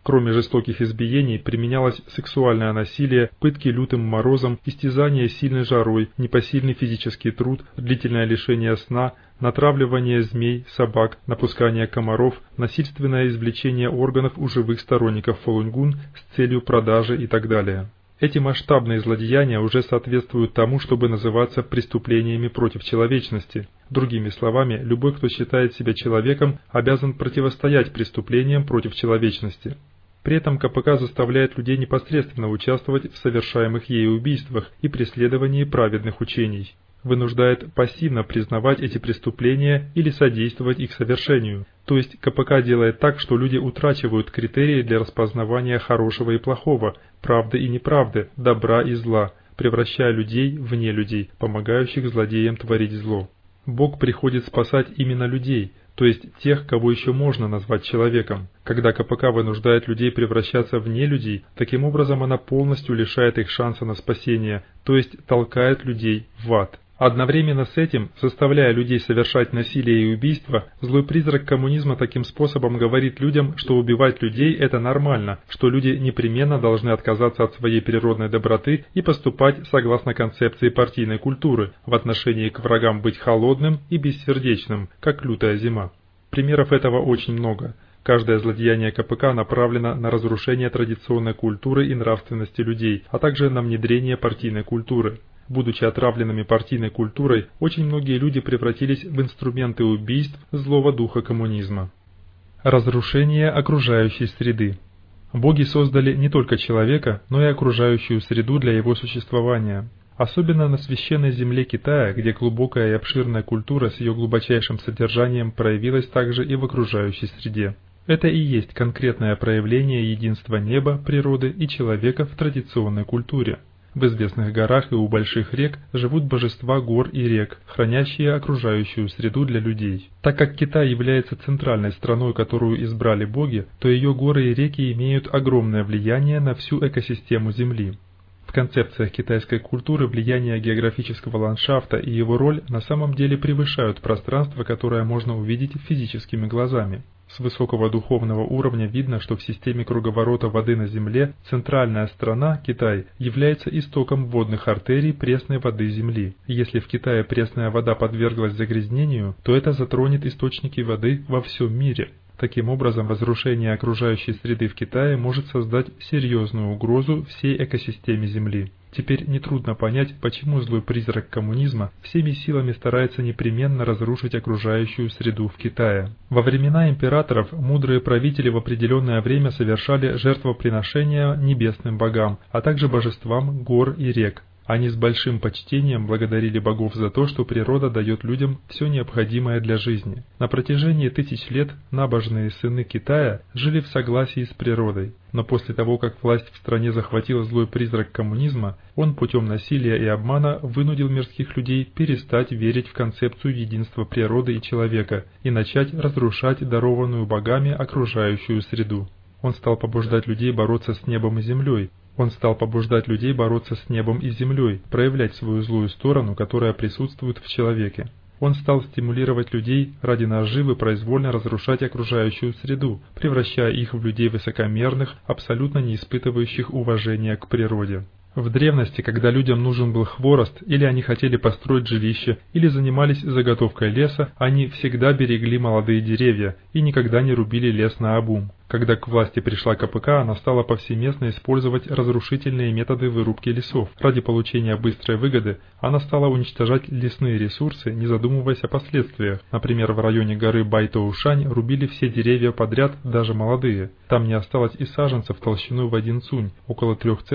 Кроме жестоких избиений, применялось сексуальное насилие, пытки лютым морозом, истязание сильной жарой, непосильный физический труд, длительное лишение сна, натравливание змей, собак, напускание комаров, насильственное извлечение органов у живых сторонников Фалун-Гон с целью продажи и так далее. Эти масштабные злодеяния уже соответствуют тому, чтобы называться преступлениями против человечности. Другими словами, любой, кто считает себя человеком, обязан противостоять преступлениям против человечности. При этом КПК заставляет людей непосредственно участвовать в совершаемых ею убийствах и преследовании праведных учений. Вынуждает пассивно признавать эти преступления или содействовать их совершению. То есть КПК делает так, что люди утрачивают критерии для распознавания хорошего и плохого, правды и неправды, добра и зла, превращая людей в нелюдей, помогающих злодеям творить зло. Бог приходит спасать именно людей, то есть тех, кого еще можно назвать человеком. Когда КПК вынуждает людей превращаться в нелюдей, таким образом она полностью лишает их шанса на спасение, то есть толкает людей в ад. Одновременно с этим, заставляя людей совершать насилие и убийства, злой призрак коммунизма таким способом говорит людям, что убивать людей – это нормально, что люди непременно должны отказаться от своей природной доброты и поступать согласно концепции партийной культуры, в отношении к врагам быть холодным и бессердечным, как лютая зима. Примеров этого очень много. Каждое злодеяние КПК направлено на разрушение традиционной культуры и нравственности людей, а также на внедрение партийной культуры. Будучи отравленными партийной культурой, очень многие люди превратились в инструменты убийств злого духа коммунизма. Разрушение окружающей среды. Боги создали не только человека, но и окружающую среду для его существования. Особенно на священной земле Китая, где глубокая и обширная культура с ее глубочайшим содержанием проявилась также и в окружающей среде. Это и есть конкретное проявление единства неба, природы и человека в традиционной культуре. В известных горах и у больших рек живут божества гор и рек, хранящие окружающую среду для людей. Так как Китай является центральной страной, которую избрали боги, то ее горы и реки имеют огромное влияние на всю экосистему Земли. В концепциях китайской культуры влияние географического ландшафта и его роль на самом деле превышают пространство, которое можно увидеть физическими глазами. С высокого духовного уровня видно, что в системе круговорота воды на Земле центральная страна, Китай, является истоком водных артерий пресной воды Земли. Если в Китае пресная вода подверглась загрязнению, то это затронет источники воды во всем мире. Таким образом, разрушение окружающей среды в Китае может создать серьезную угрозу всей экосистеме Земли. Теперь нетрудно понять, почему злой призрак коммунизма всеми силами старается непременно разрушить окружающую среду в Китае. Во времена императоров мудрые правители в определенное время совершали жертвоприношения небесным богам, а также божествам гор и рек. Они с большим почтением благодарили богов за то, что природа дает людям все необходимое для жизни. На протяжении тысяч лет набожные сыны Китая жили в согласии с природой. Но после того, как власть в стране захватил злой призрак коммунизма, он путем насилия и обмана вынудил мирских людей перестать верить в концепцию единства природы и человека и начать разрушать дарованную богами окружающую среду. Он стал побуждать людей бороться с небом и землей. Он стал побуждать людей бороться с небом и землей, проявлять свою злую сторону, которая присутствует в человеке. Он стал стимулировать людей ради наживы произвольно разрушать окружающую среду, превращая их в людей высокомерных, абсолютно не испытывающих уважения к природе. В древности, когда людям нужен был хворост, или они хотели построить жилище, или занимались заготовкой леса, они всегда берегли молодые деревья и никогда не рубили лес наобум. Когда к власти пришла КПК, она стала повсеместно использовать разрушительные методы вырубки лесов. Ради получения быстрой выгоды она стала уничтожать лесные ресурсы, не задумываясь о последствиях. Например, в районе горы Байтоушань рубили все деревья подряд, даже молодые. Там не осталось и саженцев толщиной в 1 цунь, около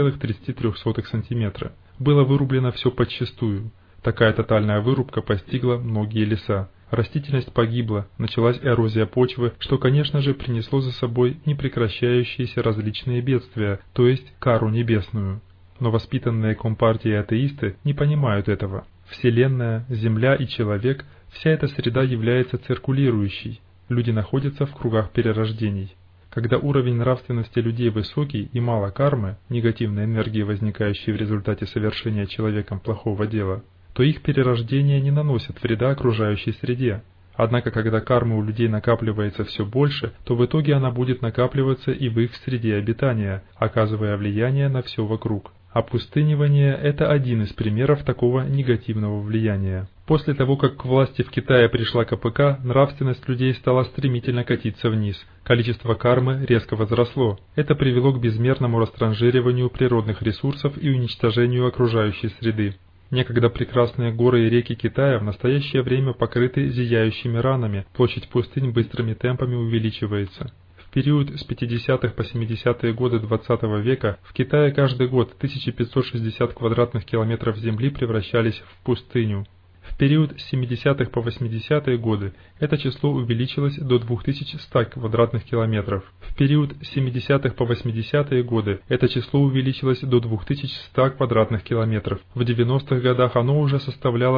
3,33 см. Было вырублено все подчистую. Такая тотальная вырубка постигла многие леса. Растительность погибла, началась эрозия почвы, что, конечно же, принесло за собой непрекращающиеся различные бедствия, то есть кару небесную. Но воспитанные компартией атеисты не понимают этого. Вселенная, Земля и человек – вся эта среда является циркулирующей. Люди находятся в кругах перерождений. Когда уровень нравственности людей высокий и мало кармы, негативной энергии, возникающей в результате совершения человеком плохого дела, то их перерождения не наносят вреда окружающей среде. Однако, когда карма у людей накапливается все больше, то в итоге она будет накапливаться и в их среде обитания, оказывая влияние на все вокруг. Опустынивание – это один из примеров такого негативного влияния. После того, как к власти в Китае пришла КПК, нравственность людей стала стремительно катиться вниз. Количество кармы резко возросло. Это привело к безмерному растранжириванию природных ресурсов и уничтожению окружающей среды. Некогда прекрасные горы и реки Китая в настоящее время покрыты зияющими ранами, площадь пустынь быстрыми темпами увеличивается. В период с 50-х по 70-е годы XX века в Китае каждый год 1560 квадратных километров земли превращались в пустыню. В период с 70-х по 80-е годы это число увеличилось до 2100 квадратных километров. В период с 70-х по 80-е годы это число увеличилось до 2100 квадратных километров. В 90-х годах оно уже составляло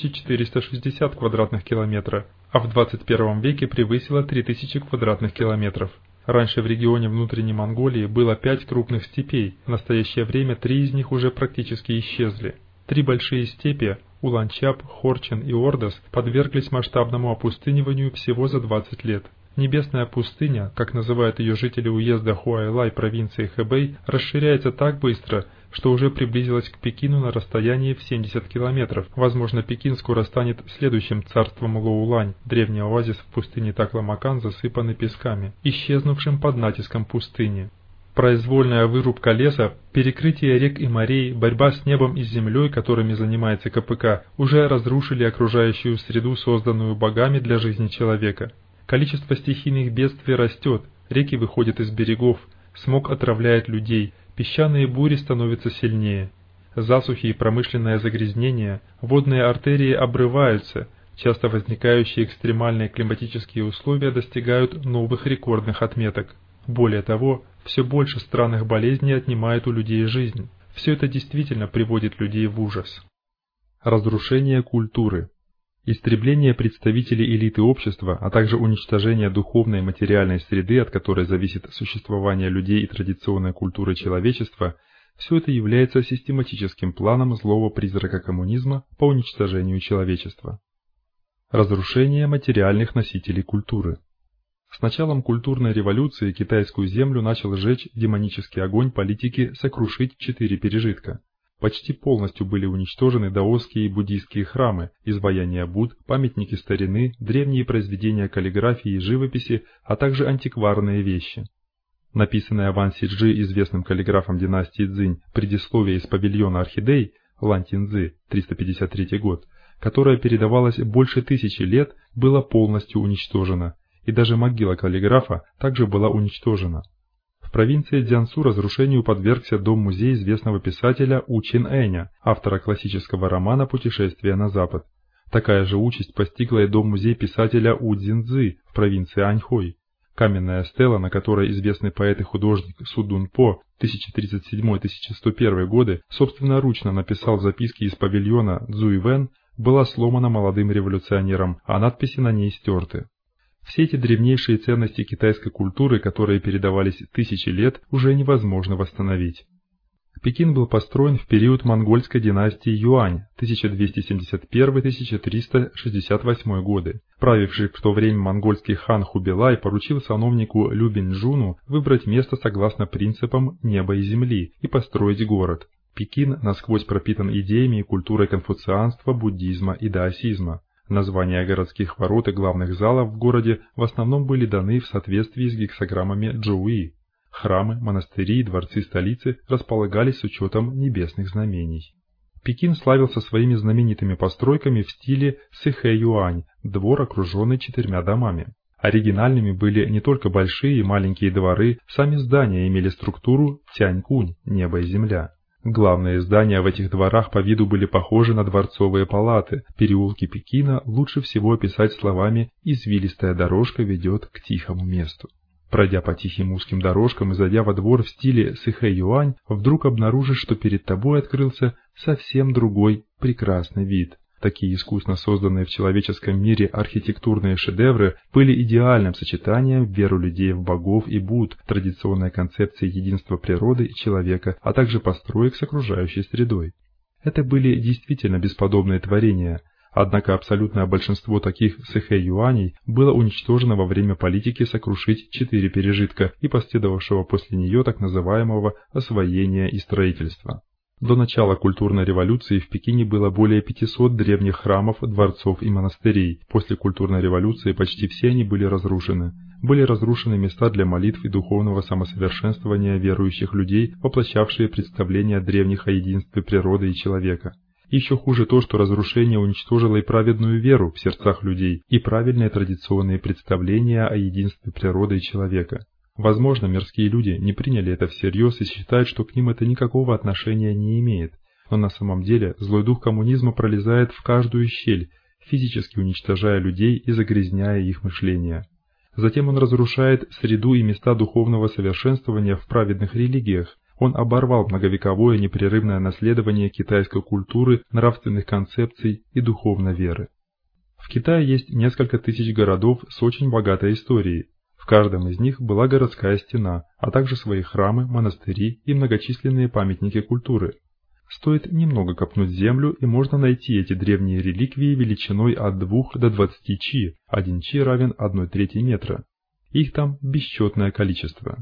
2460 квадратных километров, а в 21 веке превысило 3000 квадратных километров. Раньше в регионе внутренней Монголии было 5 крупных степей, в настоящее время 3 из них уже практически исчезли. 3 большие степи – Уланчаб, Хорчин и Ордос – подверглись масштабному опустыниванию всего за 20 лет. Небесная пустыня, как называют ее жители уезда Хуайлай провинции Хэбэй, расширяется так быстро, что уже приблизилась к Пекину на расстоянии в 70 километров. Возможно, Пекин скоро станет следующим царством Лоулань, древний оазис в пустыне Такламакан, засыпанный песками, исчезнувшим под натиском пустыни. Произвольная вырубка леса, перекрытие рек и морей, борьба с небом и землей, которыми занимается КПК, уже разрушили окружающую среду, созданную богами для жизни человека. Количество стихийных бедствий растет, реки выходят из берегов, смог отравляет людей, песчаные бури становятся сильнее. Засухи и промышленное загрязнение, водные артерии обрываются, часто возникающие экстремальные климатические условия достигают новых рекордных отметок. Более того, все больше странных болезней отнимает у людей жизнь. Все это действительно приводит людей в ужас. Разрушение культуры. Истребление представителей элиты общества, а также уничтожение духовной и материальной среды, от которой зависит существование людей и традиционной культуры человечества, все это является систематическим планом злого призрака коммунизма по уничтожению человечества. Разрушение материальных носителей культуры. С началом культурной революции китайскую землю начал жечь демонический огонь политики сокрушить 4 пережитка. Почти полностью были уничтожены даосские и буддийские храмы, изваяния Будд, памятники старины, древние произведения каллиграфии и живописи, а также антикварные вещи. Написанное Ван Сиджи известным каллиграфом династии Цзинь предисловие из павильона орхидей Лан Тинцзы, 353 год, которое передавалось больше 1000 лет, было полностью уничтожено. И даже могила каллиграфа также была уничтожена. В провинции Цзянсу разрушению подвергся дом-музей известного писателя У Чин Эня, автора классического романа «Путешествие на запад». Такая же участь постигла и дом-музей писателя У Цзиньцзы в провинции Аньхой. Каменная стела, на которой известный поэт и художник Су Дун По 1037-1101 годы собственноручно написал записки из павильона Цзуйвэн, была сломана молодым революционером, а надписи на ней стерты. Все эти древнейшие ценности китайской культуры, которые передавались 1000 лет, уже невозможно восстановить. Пекин был построен в период монгольской династии Юань 1271-1368 годы. Правивший в то время монгольский хан Хубилай поручил сановнику Лю Бинчжуну выбрать место согласно принципам неба и земли и построить город. Пекин насквозь пропитан идеями и культурой конфуцианства, буддизма и даосизма. Названия городских ворот и главных залов в городе в основном были даны в соответствии с гексаграммами Джоуи. Храмы, монастыри и дворцы столицы располагались с учетом небесных знамений. Пекин славился своими знаменитыми постройками в стиле Сэхэ-Юань, двор, окруженный 4 домами. Оригинальными были не только большие и маленькие дворы, сами здания имели структуру Тянькунь, небо и земля. Главные здания в этих дворах по виду были похожи на дворцовые палаты. Переулки Пекина лучше всего описать словами «извилистая дорожка ведет к тихому месту». Пройдя по тихим узким дорожкам и зайдя во двор в стиле Сэхэ-Юань, вдруг обнаружишь, что перед тобой открылся совсем другой прекрасный вид. Такие искусно созданные в человеческом мире архитектурные шедевры были идеальным сочетанием веры людей в богов и Будд, традиционной концепции единства природы и человека, а также построек с окружающей средой. Это были действительно бесподобные творения. Однако абсолютное большинство таких сэхэ-юаней было уничтожено во время политики сокрушить 4 пережитка и последовавшего после нее так называемого освоения и строительства. До начала культурной революции в Пекине было более 500 древних храмов, дворцов и монастырей. После культурной революции почти все они были разрушены. Были разрушены места для молитв и духовного самосовершенствования верующих людей, воплощавшие представления древних о единстве природы и человека. Еще хуже то, что разрушение уничтожило и праведную веру в сердцах людей, и правильные традиционные представления о единстве природы и человека. Возможно, мирские люди не приняли это всерьез и считают, что к ним это никакого отношения не имеет. Но на самом деле злой дух коммунизма пролезает в каждую щель, физически уничтожая людей и загрязняя их мышление. Затем он разрушает среду и места духовного совершенствования в праведных религиях. Он оборвал многовековое непрерывное наследование китайской культуры, нравственных концепций и духовной веры. В Китае есть несколько тысяч городов с очень богатой историей. В каждом из них была городская стена, а также свои храмы, монастыри и многочисленные памятники культуры. Стоит немного копнуть землю, и можно найти эти древние реликвии величиной от 2 до 20 чи, 1 чи равен 1/3 метра. Их там бесчетное количество.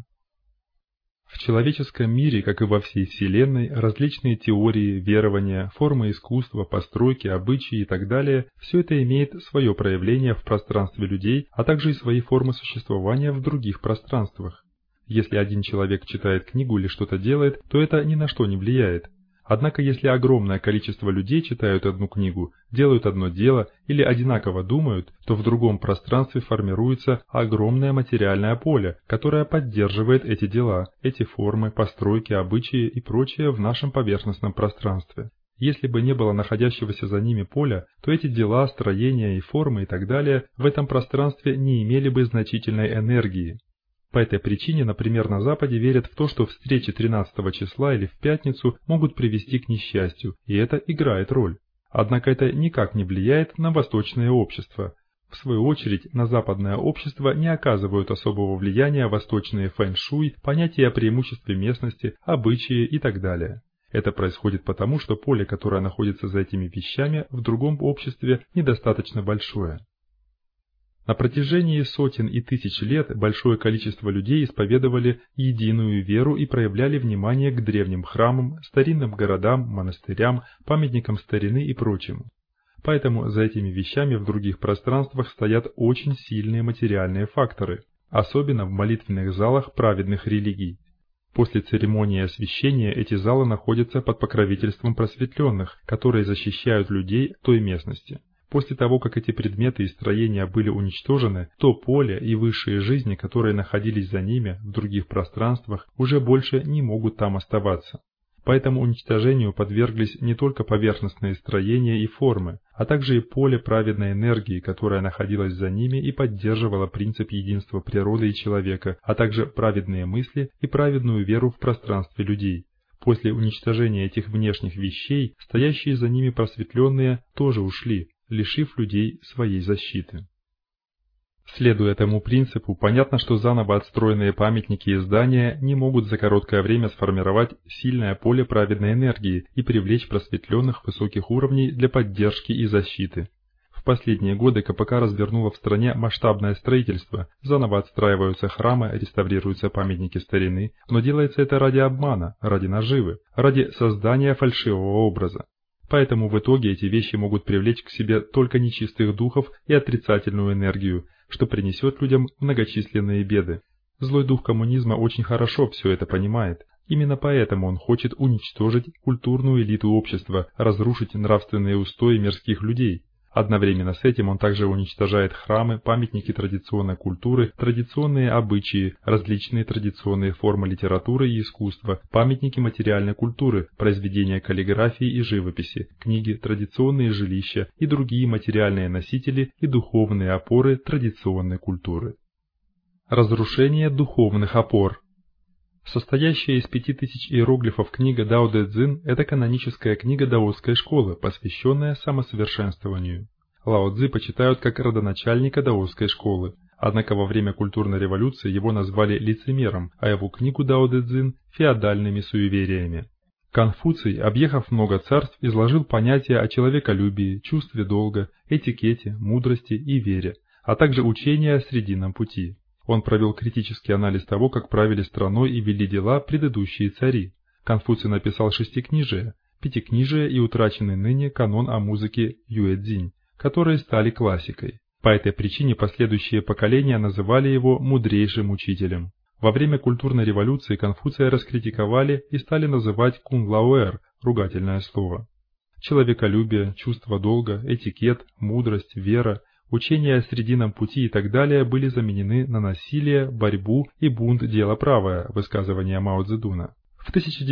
В человеческом мире, как и во всей Вселенной, различные теории, верования, формы искусства, постройки, обычаи и так далее – все это имеет свое проявление в пространстве людей, а также и свои формы существования в других пространствах. Если один человек читает книгу или что-то делает, то это ни на что не влияет. Однако если огромное количество людей читают одну книгу, делают одно дело или одинаково думают, то в другом пространстве формируется огромное материальное поле, которое поддерживает эти дела, эти формы, постройки, обычаи и прочее в нашем поверхностном пространстве. Если бы не было находящегося за ними поля, то эти дела, строения и формы и так далее в этом пространстве не имели бы значительной энергии. По этой причине, например, на Западе верят в то, что встречи 13 числа или в пятницу могут привести к несчастью, и это играет роль. Однако это никак не влияет на восточное общество. В свою очередь, на западное общество не оказывают особого влияния восточные фэн-шуй, понятия о преимуществе местности, обычаи и так далее. Это происходит потому, что поле, которое находится за этими вещами, в другом обществе недостаточно большое. На протяжении сотен и тысяч лет большое количество людей исповедовали единую веру и проявляли внимание к древним храмам, старинным городам, монастырям, памятникам старины и прочему. Поэтому за этими вещами в других пространствах стоят очень сильные материальные факторы, особенно в молитвенных залах праведных религий. После церемонии освящения эти залы находятся под покровительством просветленных, которые защищают людей той местности. После того, как эти предметы и строения были уничтожены, то поле и высшие жизни, которые находились за ними в других пространствах, уже больше не могут там оставаться. Поэтому уничтожению подверглись не только поверхностные строения и формы, а также и поле праведной энергии, которая находилась за ними и поддерживала принцип единства природы и человека, а также праведные мысли и праведную веру в пространстве людей. После уничтожения этих внешних вещей, стоящие за ними просветленные тоже ушли, лишив людей своей защиты. Следуя этому принципу, понятно, что заново отстроенные памятники и здания не могут за короткое время сформировать сильное поле праведной энергии и привлечь просветленных высоких уровней для поддержки и защиты. В последние годы КПК развернула в стране масштабное строительство, заново отстраиваются храмы, реставрируются памятники старины, но делается это ради обмана, ради наживы, ради создания фальшивого образа. Поэтому в итоге эти вещи могут привлечь к себе только нечистых духов и отрицательную энергию, что принесет людям многочисленные беды. Злой дух коммунизма очень хорошо все это понимает. Именно поэтому он хочет уничтожить культурную элиту общества, разрушить нравственные устои мирских людей. Одновременно с этим он также уничтожает храмы, памятники традиционной культуры, традиционные обычаи, различные традиционные формы литературы и искусства, памятники материальной культуры, произведения каллиграфии и живописи, книги, традиционные жилища и другие материальные носители и духовные опоры традиционной культуры. Разрушение духовных опор. Состоящая из 5000 иероглифов книга Дао Дэ Цзин – это каноническая книга даосской школы, посвященная самосовершенствованию. Лао Цзы почитают как родоначальника даосской школы, однако во время культурной революции его назвали лицемером, а его книгу Дао Дэ Цзин – феодальными суевериями. Конфуций, объехав много царств, изложил понятия о человеколюбии, чувстве долга, этикете, мудрости и вере, а также учения о срединном пути. Он провел критический анализ того, как правили страной и вели дела предыдущие цари. Конфуций написал шестикнижие, пятикнижие и утраченный ныне канон о музыке Юэцзинь, которые стали классикой. По этой причине последующие поколения называли его мудрейшим учителем. Во время культурной революции Конфуция раскритиковали и стали называть кунлауэр – ругательное слово. Человеколюбие, чувство долга, этикет, мудрость, вера, учения о срединном пути и так далее были заменены на насилие, борьбу и бунт дело правое, высказывания Мао Цзэдуна. В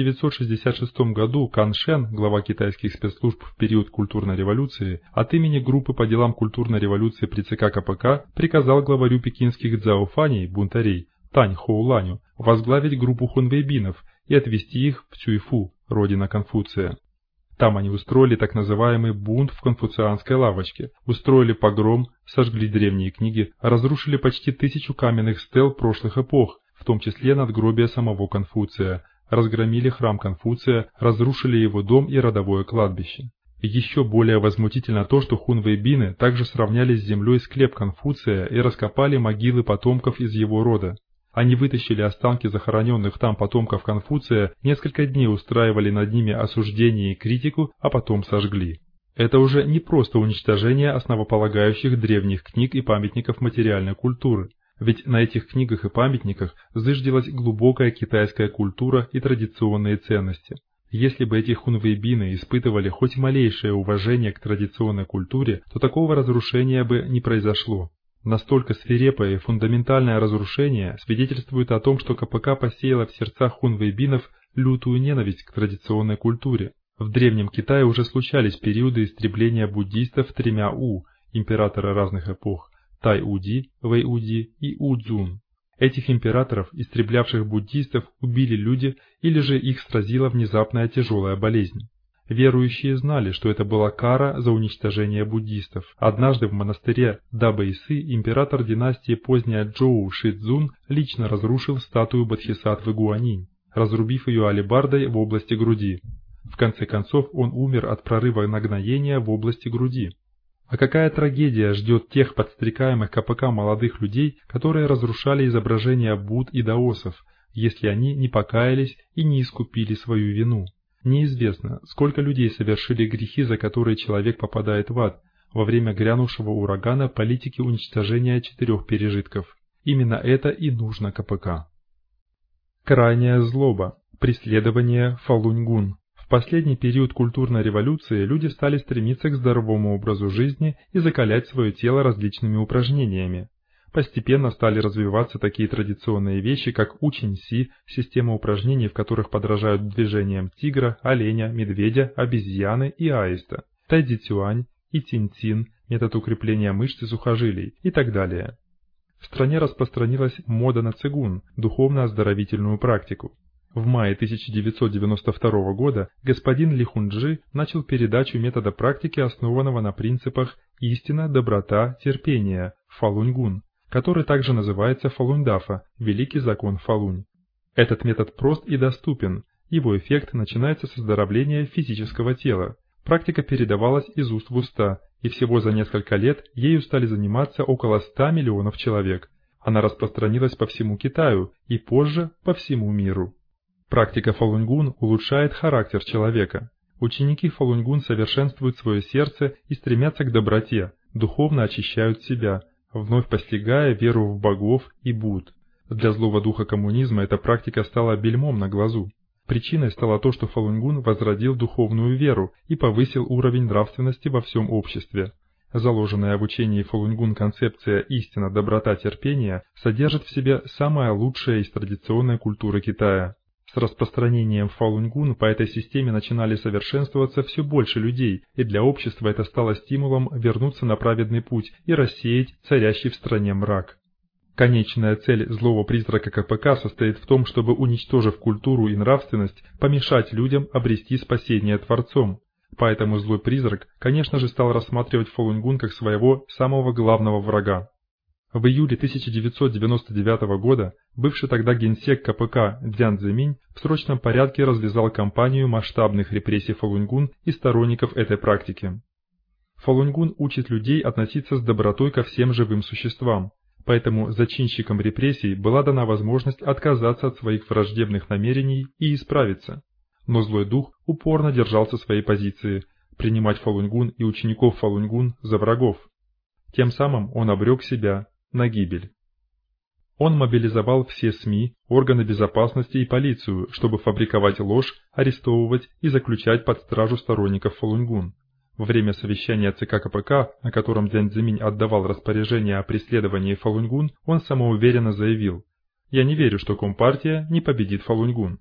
1966 году Кан Шен, глава китайских спецслужб в период культурной революции, от имени группы по делам культурной революции при ЦК КПК приказал главарю пекинских цзяофаней, бунтарей, Тань Хоуланю, возглавить группу хунвейбинов и отвезти их в Цюйфу, родина Конфуция. Там они устроили так называемый бунт в конфуцианской лавочке, устроили погром, сожгли древние книги, разрушили почти 1000 каменных стел прошлых эпох, в том числе надгробие самого Конфуция, разгромили храм Конфуция, разрушили его дом и родовое кладбище. И еще более возмутительно то, что хунвейбины также сравняли с землей склеп Конфуция и раскопали могилы потомков из его рода. Они вытащили останки захороненных там потомков Конфуция, несколько дней устраивали над ними осуждение и критику, а потом сожгли. Это уже не просто уничтожение основополагающих древних книг и памятников материальной культуры. Ведь на этих книгах и памятниках зыждилась глубокая китайская культура и традиционные ценности. Если бы эти хунвейбины испытывали хоть малейшее уважение к традиционной культуре, то такого разрушения бы не произошло. Настолько свирепое и фундаментальное разрушение свидетельствует о том, что КПК посеяла в сердцах хунвейбинов лютую ненависть к традиционной культуре. В Древнем Китае уже случались периоды истребления буддистов тремя У, императора разных эпох – Тай-Уди, Вэй-Уди и У-Цзун. Этих императоров, истреблявших буддистов, убили люди или же их сразила внезапная тяжелая болезнь. Верующие знали, что это была кара за уничтожение буддистов. Однажды в монастыре Дабэйсы император династии поздняя Чжоу Шицзун лично разрушил статую Бодхисаттвы Гуанинь, разрубив ее алебардой в области груди. В конце концов он умер от прорыва нагноения в области груди. А какая трагедия ждет тех подстрекаемых КПК молодых людей, которые разрушали изображения Будд и даосов, если они не покаялись и не искупили свою вину? Неизвестно, сколько людей совершили грехи, за которые человек попадает в ад, во время грянувшего урагана политики уничтожения 4 пережитков. Именно это и нужно КПК. Крайняя злоба. Преследование Фалунь-Гун. В последний период культурной революции люди стали стремиться к здоровому образу жизни и закалять свое тело различными упражнениями. Постепенно стали развиваться такие традиционные вещи, как учень-си, система упражнений, в которых подражают движениям тигра, оленя, медведя, обезьяны и аиста, тайцзи-цюань и цин-цин, метод укрепления мышц и сухожилий и так далее. В стране распространилась мода на цигун, духовно-оздоровительную практику. В мае 1992 года господин Ли Хунджи начал передачу метода практики, основанного на принципах истина, доброта, терпение, Фалунь-Гун, который также называется Фалунь-Дафа, великий закон Фалунь. Этот метод прост и доступен, его эффект начинается с оздоровления физического тела. Практика передавалась из уст в уста, и всего за несколько лет ею стали заниматься около 100 миллионов человек. Она распространилась по всему Китаю и позже по всему миру. Практика Фалунь-Гун улучшает характер человека. Ученики Фалунь-Гун совершенствуют свое сердце и стремятся к доброте, духовно очищают себя, вновь постигая веру в богов и Будд. Для злого духа коммунизма эта практика стала бельмом на глазу. Причиной стало то, что Фалунь-Гун возродил духовную веру и повысил уровень нравственности во всем обществе. Заложенная в учении Фалунь-Гун концепция «истина, доброта, терпение» содержит в себе самое лучшее из традиционной культуры Китая. С распространением Фалунь-Гун по этой системе начинали совершенствоваться все больше людей, и для общества это стало стимулом вернуться на праведный путь и рассеять царящий в стране мрак. Конечная цель злого призрака КПК состоит в том, чтобы, уничтожив культуру и нравственность, помешать людям обрести спасение Творцом. Поэтому злой призрак, конечно же, стал рассматривать Фалунь-Гун как своего самого главного врага. В июле 1999 года бывший тогда генсек КПК Дзян Цзэминь в срочном порядке развязал кампанию масштабных репрессий Фалунь-Гун и сторонников этой практики. Фалунь-Гун учит людей относиться с добротой ко всем живым существам, поэтому зачинщикам репрессий была дана возможность отказаться от своих враждебных намерений и исправиться. Но злой дух упорно держался своей позиции – принимать Фалунь-Гун и учеников Фалунь-Гун за врагов. Тем самым он обрек себя на гибель. Он мобилизовал все СМИ, органы безопасности и полицию, чтобы фабриковать ложь, арестовывать и заключать под стражу сторонников Фалунь-Гун. Во время совещания ЦК КПК, на котором Дзян Цзэминь отдавал распоряжение о преследовании Фалунь-Гун, он самоуверенно заявил: «Я не верю, что Компартия не победит Фалунь-Гун».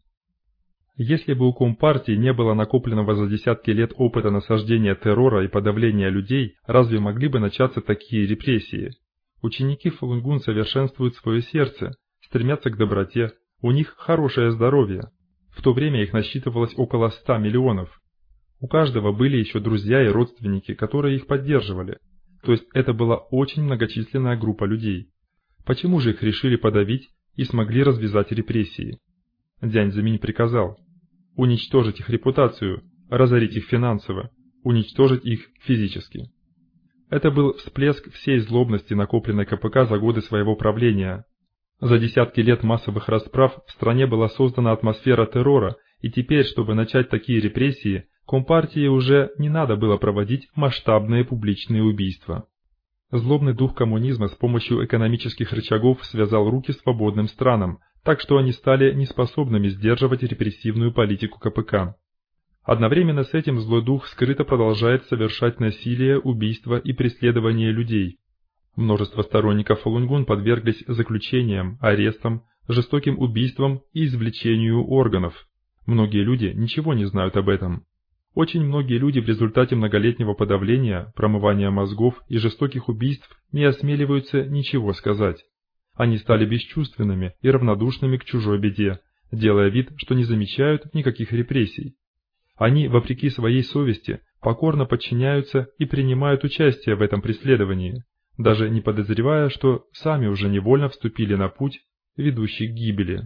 Если бы у Компартии не было накопленного за десятки лет опыта насаждения террора и подавления людей, разве могли бы начаться такие репрессии? Ученики Фалунь-Гун совершенствуют свое сердце, стремятся к доброте, у них хорошее здоровье. В то время их насчитывалось около 100 миллионов. У каждого были еще друзья и родственники, которые их поддерживали. То есть это была очень многочисленная группа людей. Почему же их решили подавить и смогли развязать репрессии? Дзян Цзэминь приказал уничтожить их репутацию, разорить их финансово, уничтожить их физически. Это был всплеск всей злобности, накопленной КПК за годы своего правления. За десятки лет массовых расправ в стране была создана атмосфера террора, и теперь, чтобы начать такие репрессии, Компартии уже не надо было проводить масштабные публичные убийства. Злобный дух коммунизма с помощью экономических рычагов связал руки свободным странам, так что они стали неспособными сдерживать репрессивную политику КПК. Одновременно с этим злой дух скрыто продолжает совершать насилие, убийства и преследование людей. Множество сторонников Фалунь-Гун подверглись заключениям, арестам, жестоким убийствам и извлечению органов. Многие люди ничего не знают об этом. Очень многие люди в результате многолетнего подавления, промывания мозгов и жестоких убийств не осмеливаются ничего сказать. Они стали бесчувственными и равнодушными к чужой беде, делая вид, что не замечают никаких репрессий. Они, вопреки своей совести, покорно подчиняются и принимают участие в этом преследовании, даже не подозревая, что сами уже невольно вступили на путь, ведущий к гибели.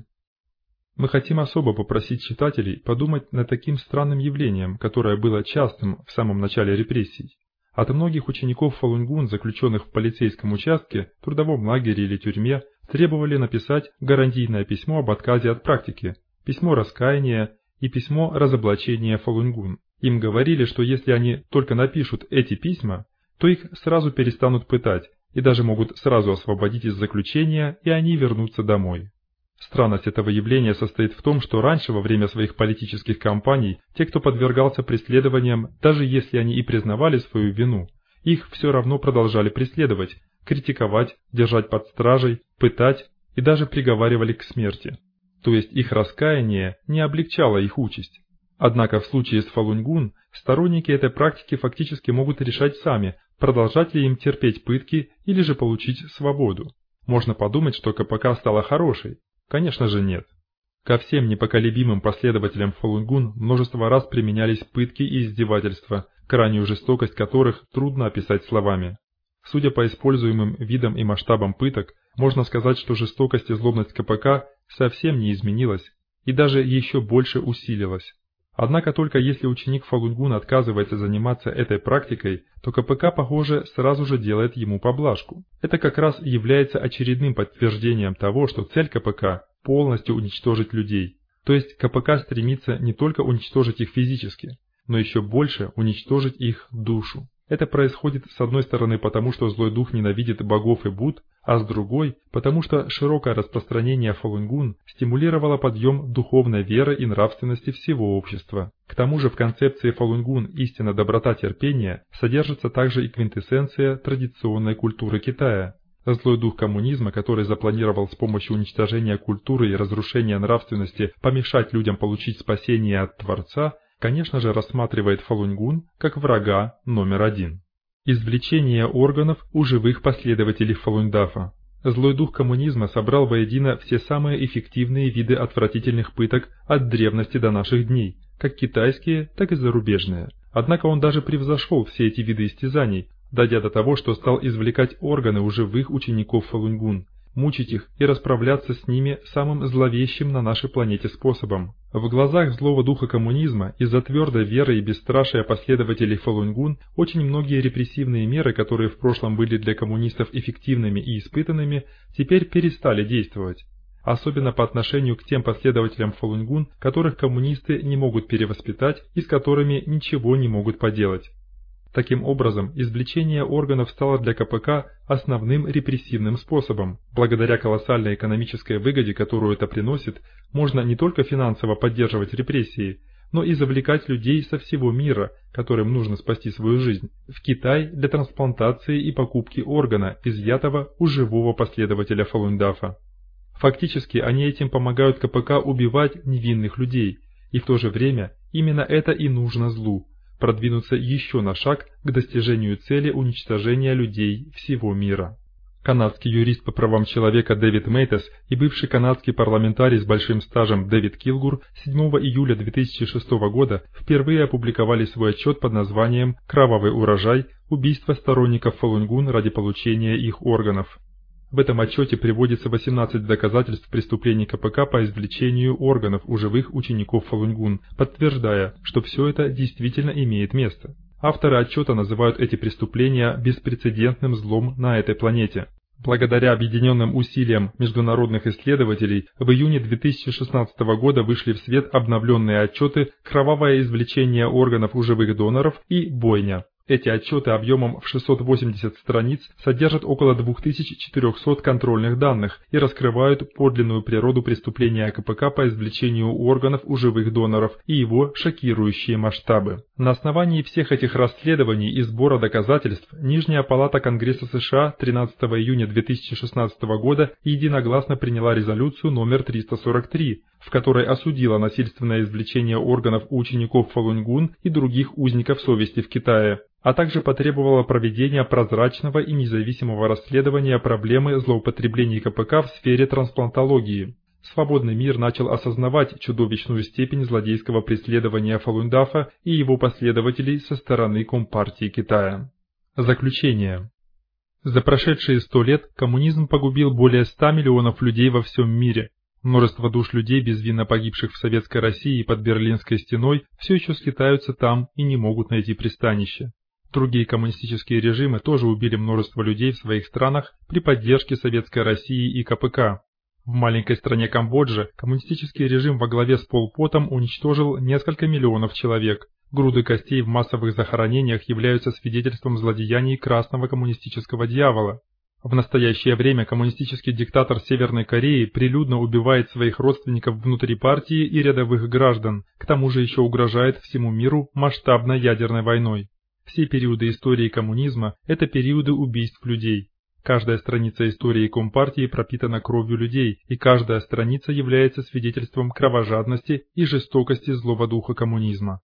Мы хотим особо попросить читателей подумать над таким странным явлением, которое было частым в самом начале репрессий. От многих учеников Фалунь-Гун, заключенных в полицейском участке, трудовом лагере или тюрьме, требовали написать гарантийное письмо об отказе от практики, письмо раскаяния и письмо разоблачения Фалунь-Гун. Им говорили, что если они только напишут эти письма, то их сразу перестанут пытать и даже могут сразу освободить из заключения, и они вернутся домой. Странность этого явления состоит в том, что раньше, во время своих политических кампаний, те, кто подвергался преследованиям, даже если они и признавали свою вину, их все равно продолжали преследовать, критиковать, держать под стражей, пытать и даже приговаривали к смерти. То есть их раскаяние не облегчало их участь. Однако в случае с Фалунь-Гун сторонники этой практики фактически могут решать сами, продолжать ли им терпеть пытки или же получить свободу. Можно подумать, что КПК стала хорошей. Конечно же нет. Ко всем непоколебимым последователям Фалунь-Гун множество раз применялись пытки и издевательства, крайнюю жестокость которых трудно описать словами. Судя по используемым видам и масштабам пыток, можно сказать, что жестокость и злобность КПК совсем не изменилась и даже еще больше усилилась. Однако только если ученик Фалунь-Гун отказывается заниматься этой практикой, то КПК, похоже, сразу же делает ему поблажку. Это как раз является очередным подтверждением того, что цель КПК – полностью уничтожить людей. То есть КПК стремится не только уничтожить их физически, но еще больше уничтожить их душу. Это происходит с одной стороны потому, что злой дух ненавидит богов и Будд, а с другой потому, что широкое распространение Фалунь-Гун стимулировало подъем духовной веры и нравственности всего общества. К тому же в концепции Фалунь-Гун истина, доброта, терпение содержится также и квинтэссенция традиционной культуры Китая. Злой дух коммунизма, который запланировал с помощью уничтожения культуры и разрушения нравственности помешать людям получить спасение от Творца, конечно же, рассматривает Фалунь-Гун как врага номер один. Извлечение органов у живых последователей Фалунь-Дафа. Злой дух коммунизма собрал воедино все самые эффективные виды отвратительных пыток от древности до наших дней, как китайские, так и зарубежные. Однако он даже превзошел все эти виды истязаний, дойдя до того, что стал извлекать органы у живых учеников Фалунь-Гун, мучить их и расправляться с ними самым зловещим на нашей планете способом. В глазах злого духа коммунизма из-за твердой веры и бесстрашия последователей Фалунь-Гун очень многие репрессивные меры, которые в прошлом были для коммунистов эффективными и испытанными, теперь перестали действовать. Особенно по отношению к тем последователям Фалунь-Гун, которых коммунисты не могут перевоспитать и с которыми ничего не могут поделать. Таким образом, извлечение органов стало для КПК основным репрессивным способом. Благодаря колоссальной экономической выгоде, которую это приносит, можно не только финансово поддерживать репрессии, но и завлекать людей со всего мира, которым нужно спасти свою жизнь, в Китай для трансплантации и покупки органа, изъятого у живого последователя Фалунь-Дафа. Фактически они этим помогают КПК убивать невинных людей, и в то же время именно это и нужно злу – продвинуться еще на шаг к достижению цели уничтожения людей всего мира. Канадский юрист по правам человека Дэвид Мейтес и бывший канадский парламентарий с большим стажем Дэвид Килгур 7 июля 2006 года впервые опубликовали свой отчет под названием «Кровавый урожай. Убийство сторонников Фалунь-Гун ради получения их органов». В этом отчете приводится 18 доказательств преступлений КПК по извлечению органов у живых учеников Фалунь-Гун, подтверждая, что все это действительно имеет место. Авторы отчета называют эти преступления беспрецедентным злом на этой планете. Благодаря объединенным усилиям международных исследователей в июне 2016 года вышли в свет обновленные отчеты «Кровавое извлечение органов у живых доноров» и «Бойня». Эти отчеты объемом в 680 страниц содержат около 2400 контрольных данных и раскрывают подлинную природу преступления КПК по извлечению органов у живых доноров и его шокирующие масштабы. На основании всех этих расследований и сбора доказательств Нижняя палата Конгресса США 13 июня 2016 года единогласно приняла резолюцию номер 343, в которой осудила насильственное извлечение органов у учеников Фалунь-Гун и других узников совести в Китае, а также потребовала проведения прозрачного и независимого расследования проблемы злоупотреблений КПК в сфере трансплантологии. Свободный мир начал осознавать чудовищную степень злодейского преследования Фалунь-Дафа и его последователей со стороны Компартии Китая. Заключение. За прошедшие 100 лет коммунизм погубил более 100 миллионов людей во всем мире. Множество душ людей, безвинно погибших в Советской России и под Берлинской стеной, все еще скитаются там и не могут найти пристанище. Другие коммунистические режимы тоже убили множество людей в своих странах при поддержке Советской России и КПК. В маленькой стране Камбоджа коммунистический режим во главе с Пол Потом уничтожил несколько миллионов человек. Груды костей в массовых захоронениях являются свидетельством злодеяний красного коммунистического дьявола. В настоящее время коммунистический диктатор Северной Кореи прилюдно убивает своих родственников внутри партии и рядовых граждан, к тому же еще угрожает всему миру масштабной ядерной войной. Все периоды истории коммунизма – это периоды убийств людей. Каждая страница истории Компартии пропитана кровью людей, и каждая страница является свидетельством кровожадности и жестокости злого духа коммунизма.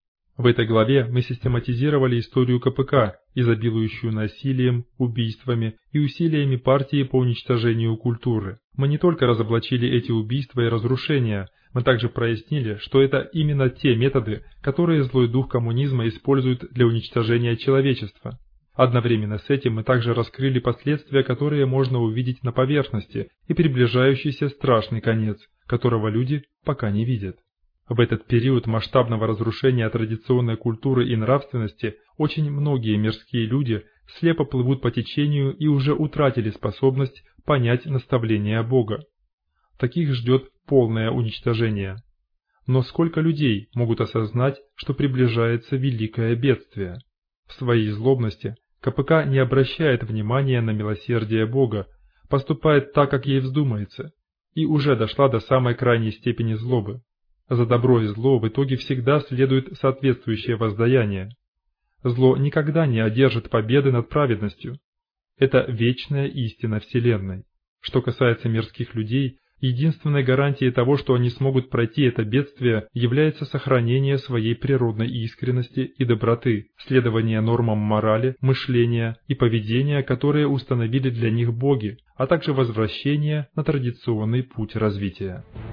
В этой главе мы систематизировали историю КПК, изобилующую насилием, убийствами и усилиями партии по уничтожению культуры. Мы не только разоблачили эти убийства и разрушения, мы также прояснили, что это именно те методы, которые злой дух коммунизма использует для уничтожения человечества. Одновременно с этим мы также раскрыли последствия, которые можно увидеть на поверхности, и приближающийся страшный конец, которого люди пока не видят. В этот период масштабного разрушения традиционной культуры и нравственности очень многие мирские люди слепо плывут по течению и уже утратили способность понять наставления Бога. Таких ждет полное уничтожение. Но сколько людей могут осознать, что приближается великое бедствие? В своей злобности КПК не обращает внимания на милосердие Бога, поступает так, как ей вздумается, и уже дошла до самой крайней степени злобы. За добро и зло в итоге всегда следует соответствующее воздаяние. Зло никогда не одержит победы над праведностью. Это вечная истина Вселенной. Что касается мирских людей, единственной гарантией того, что они смогут пройти это бедствие, является сохранение своей природной искренности и доброты, следование нормам морали, мышления и поведения, которые установили для них боги, а также возвращение на традиционный путь развития.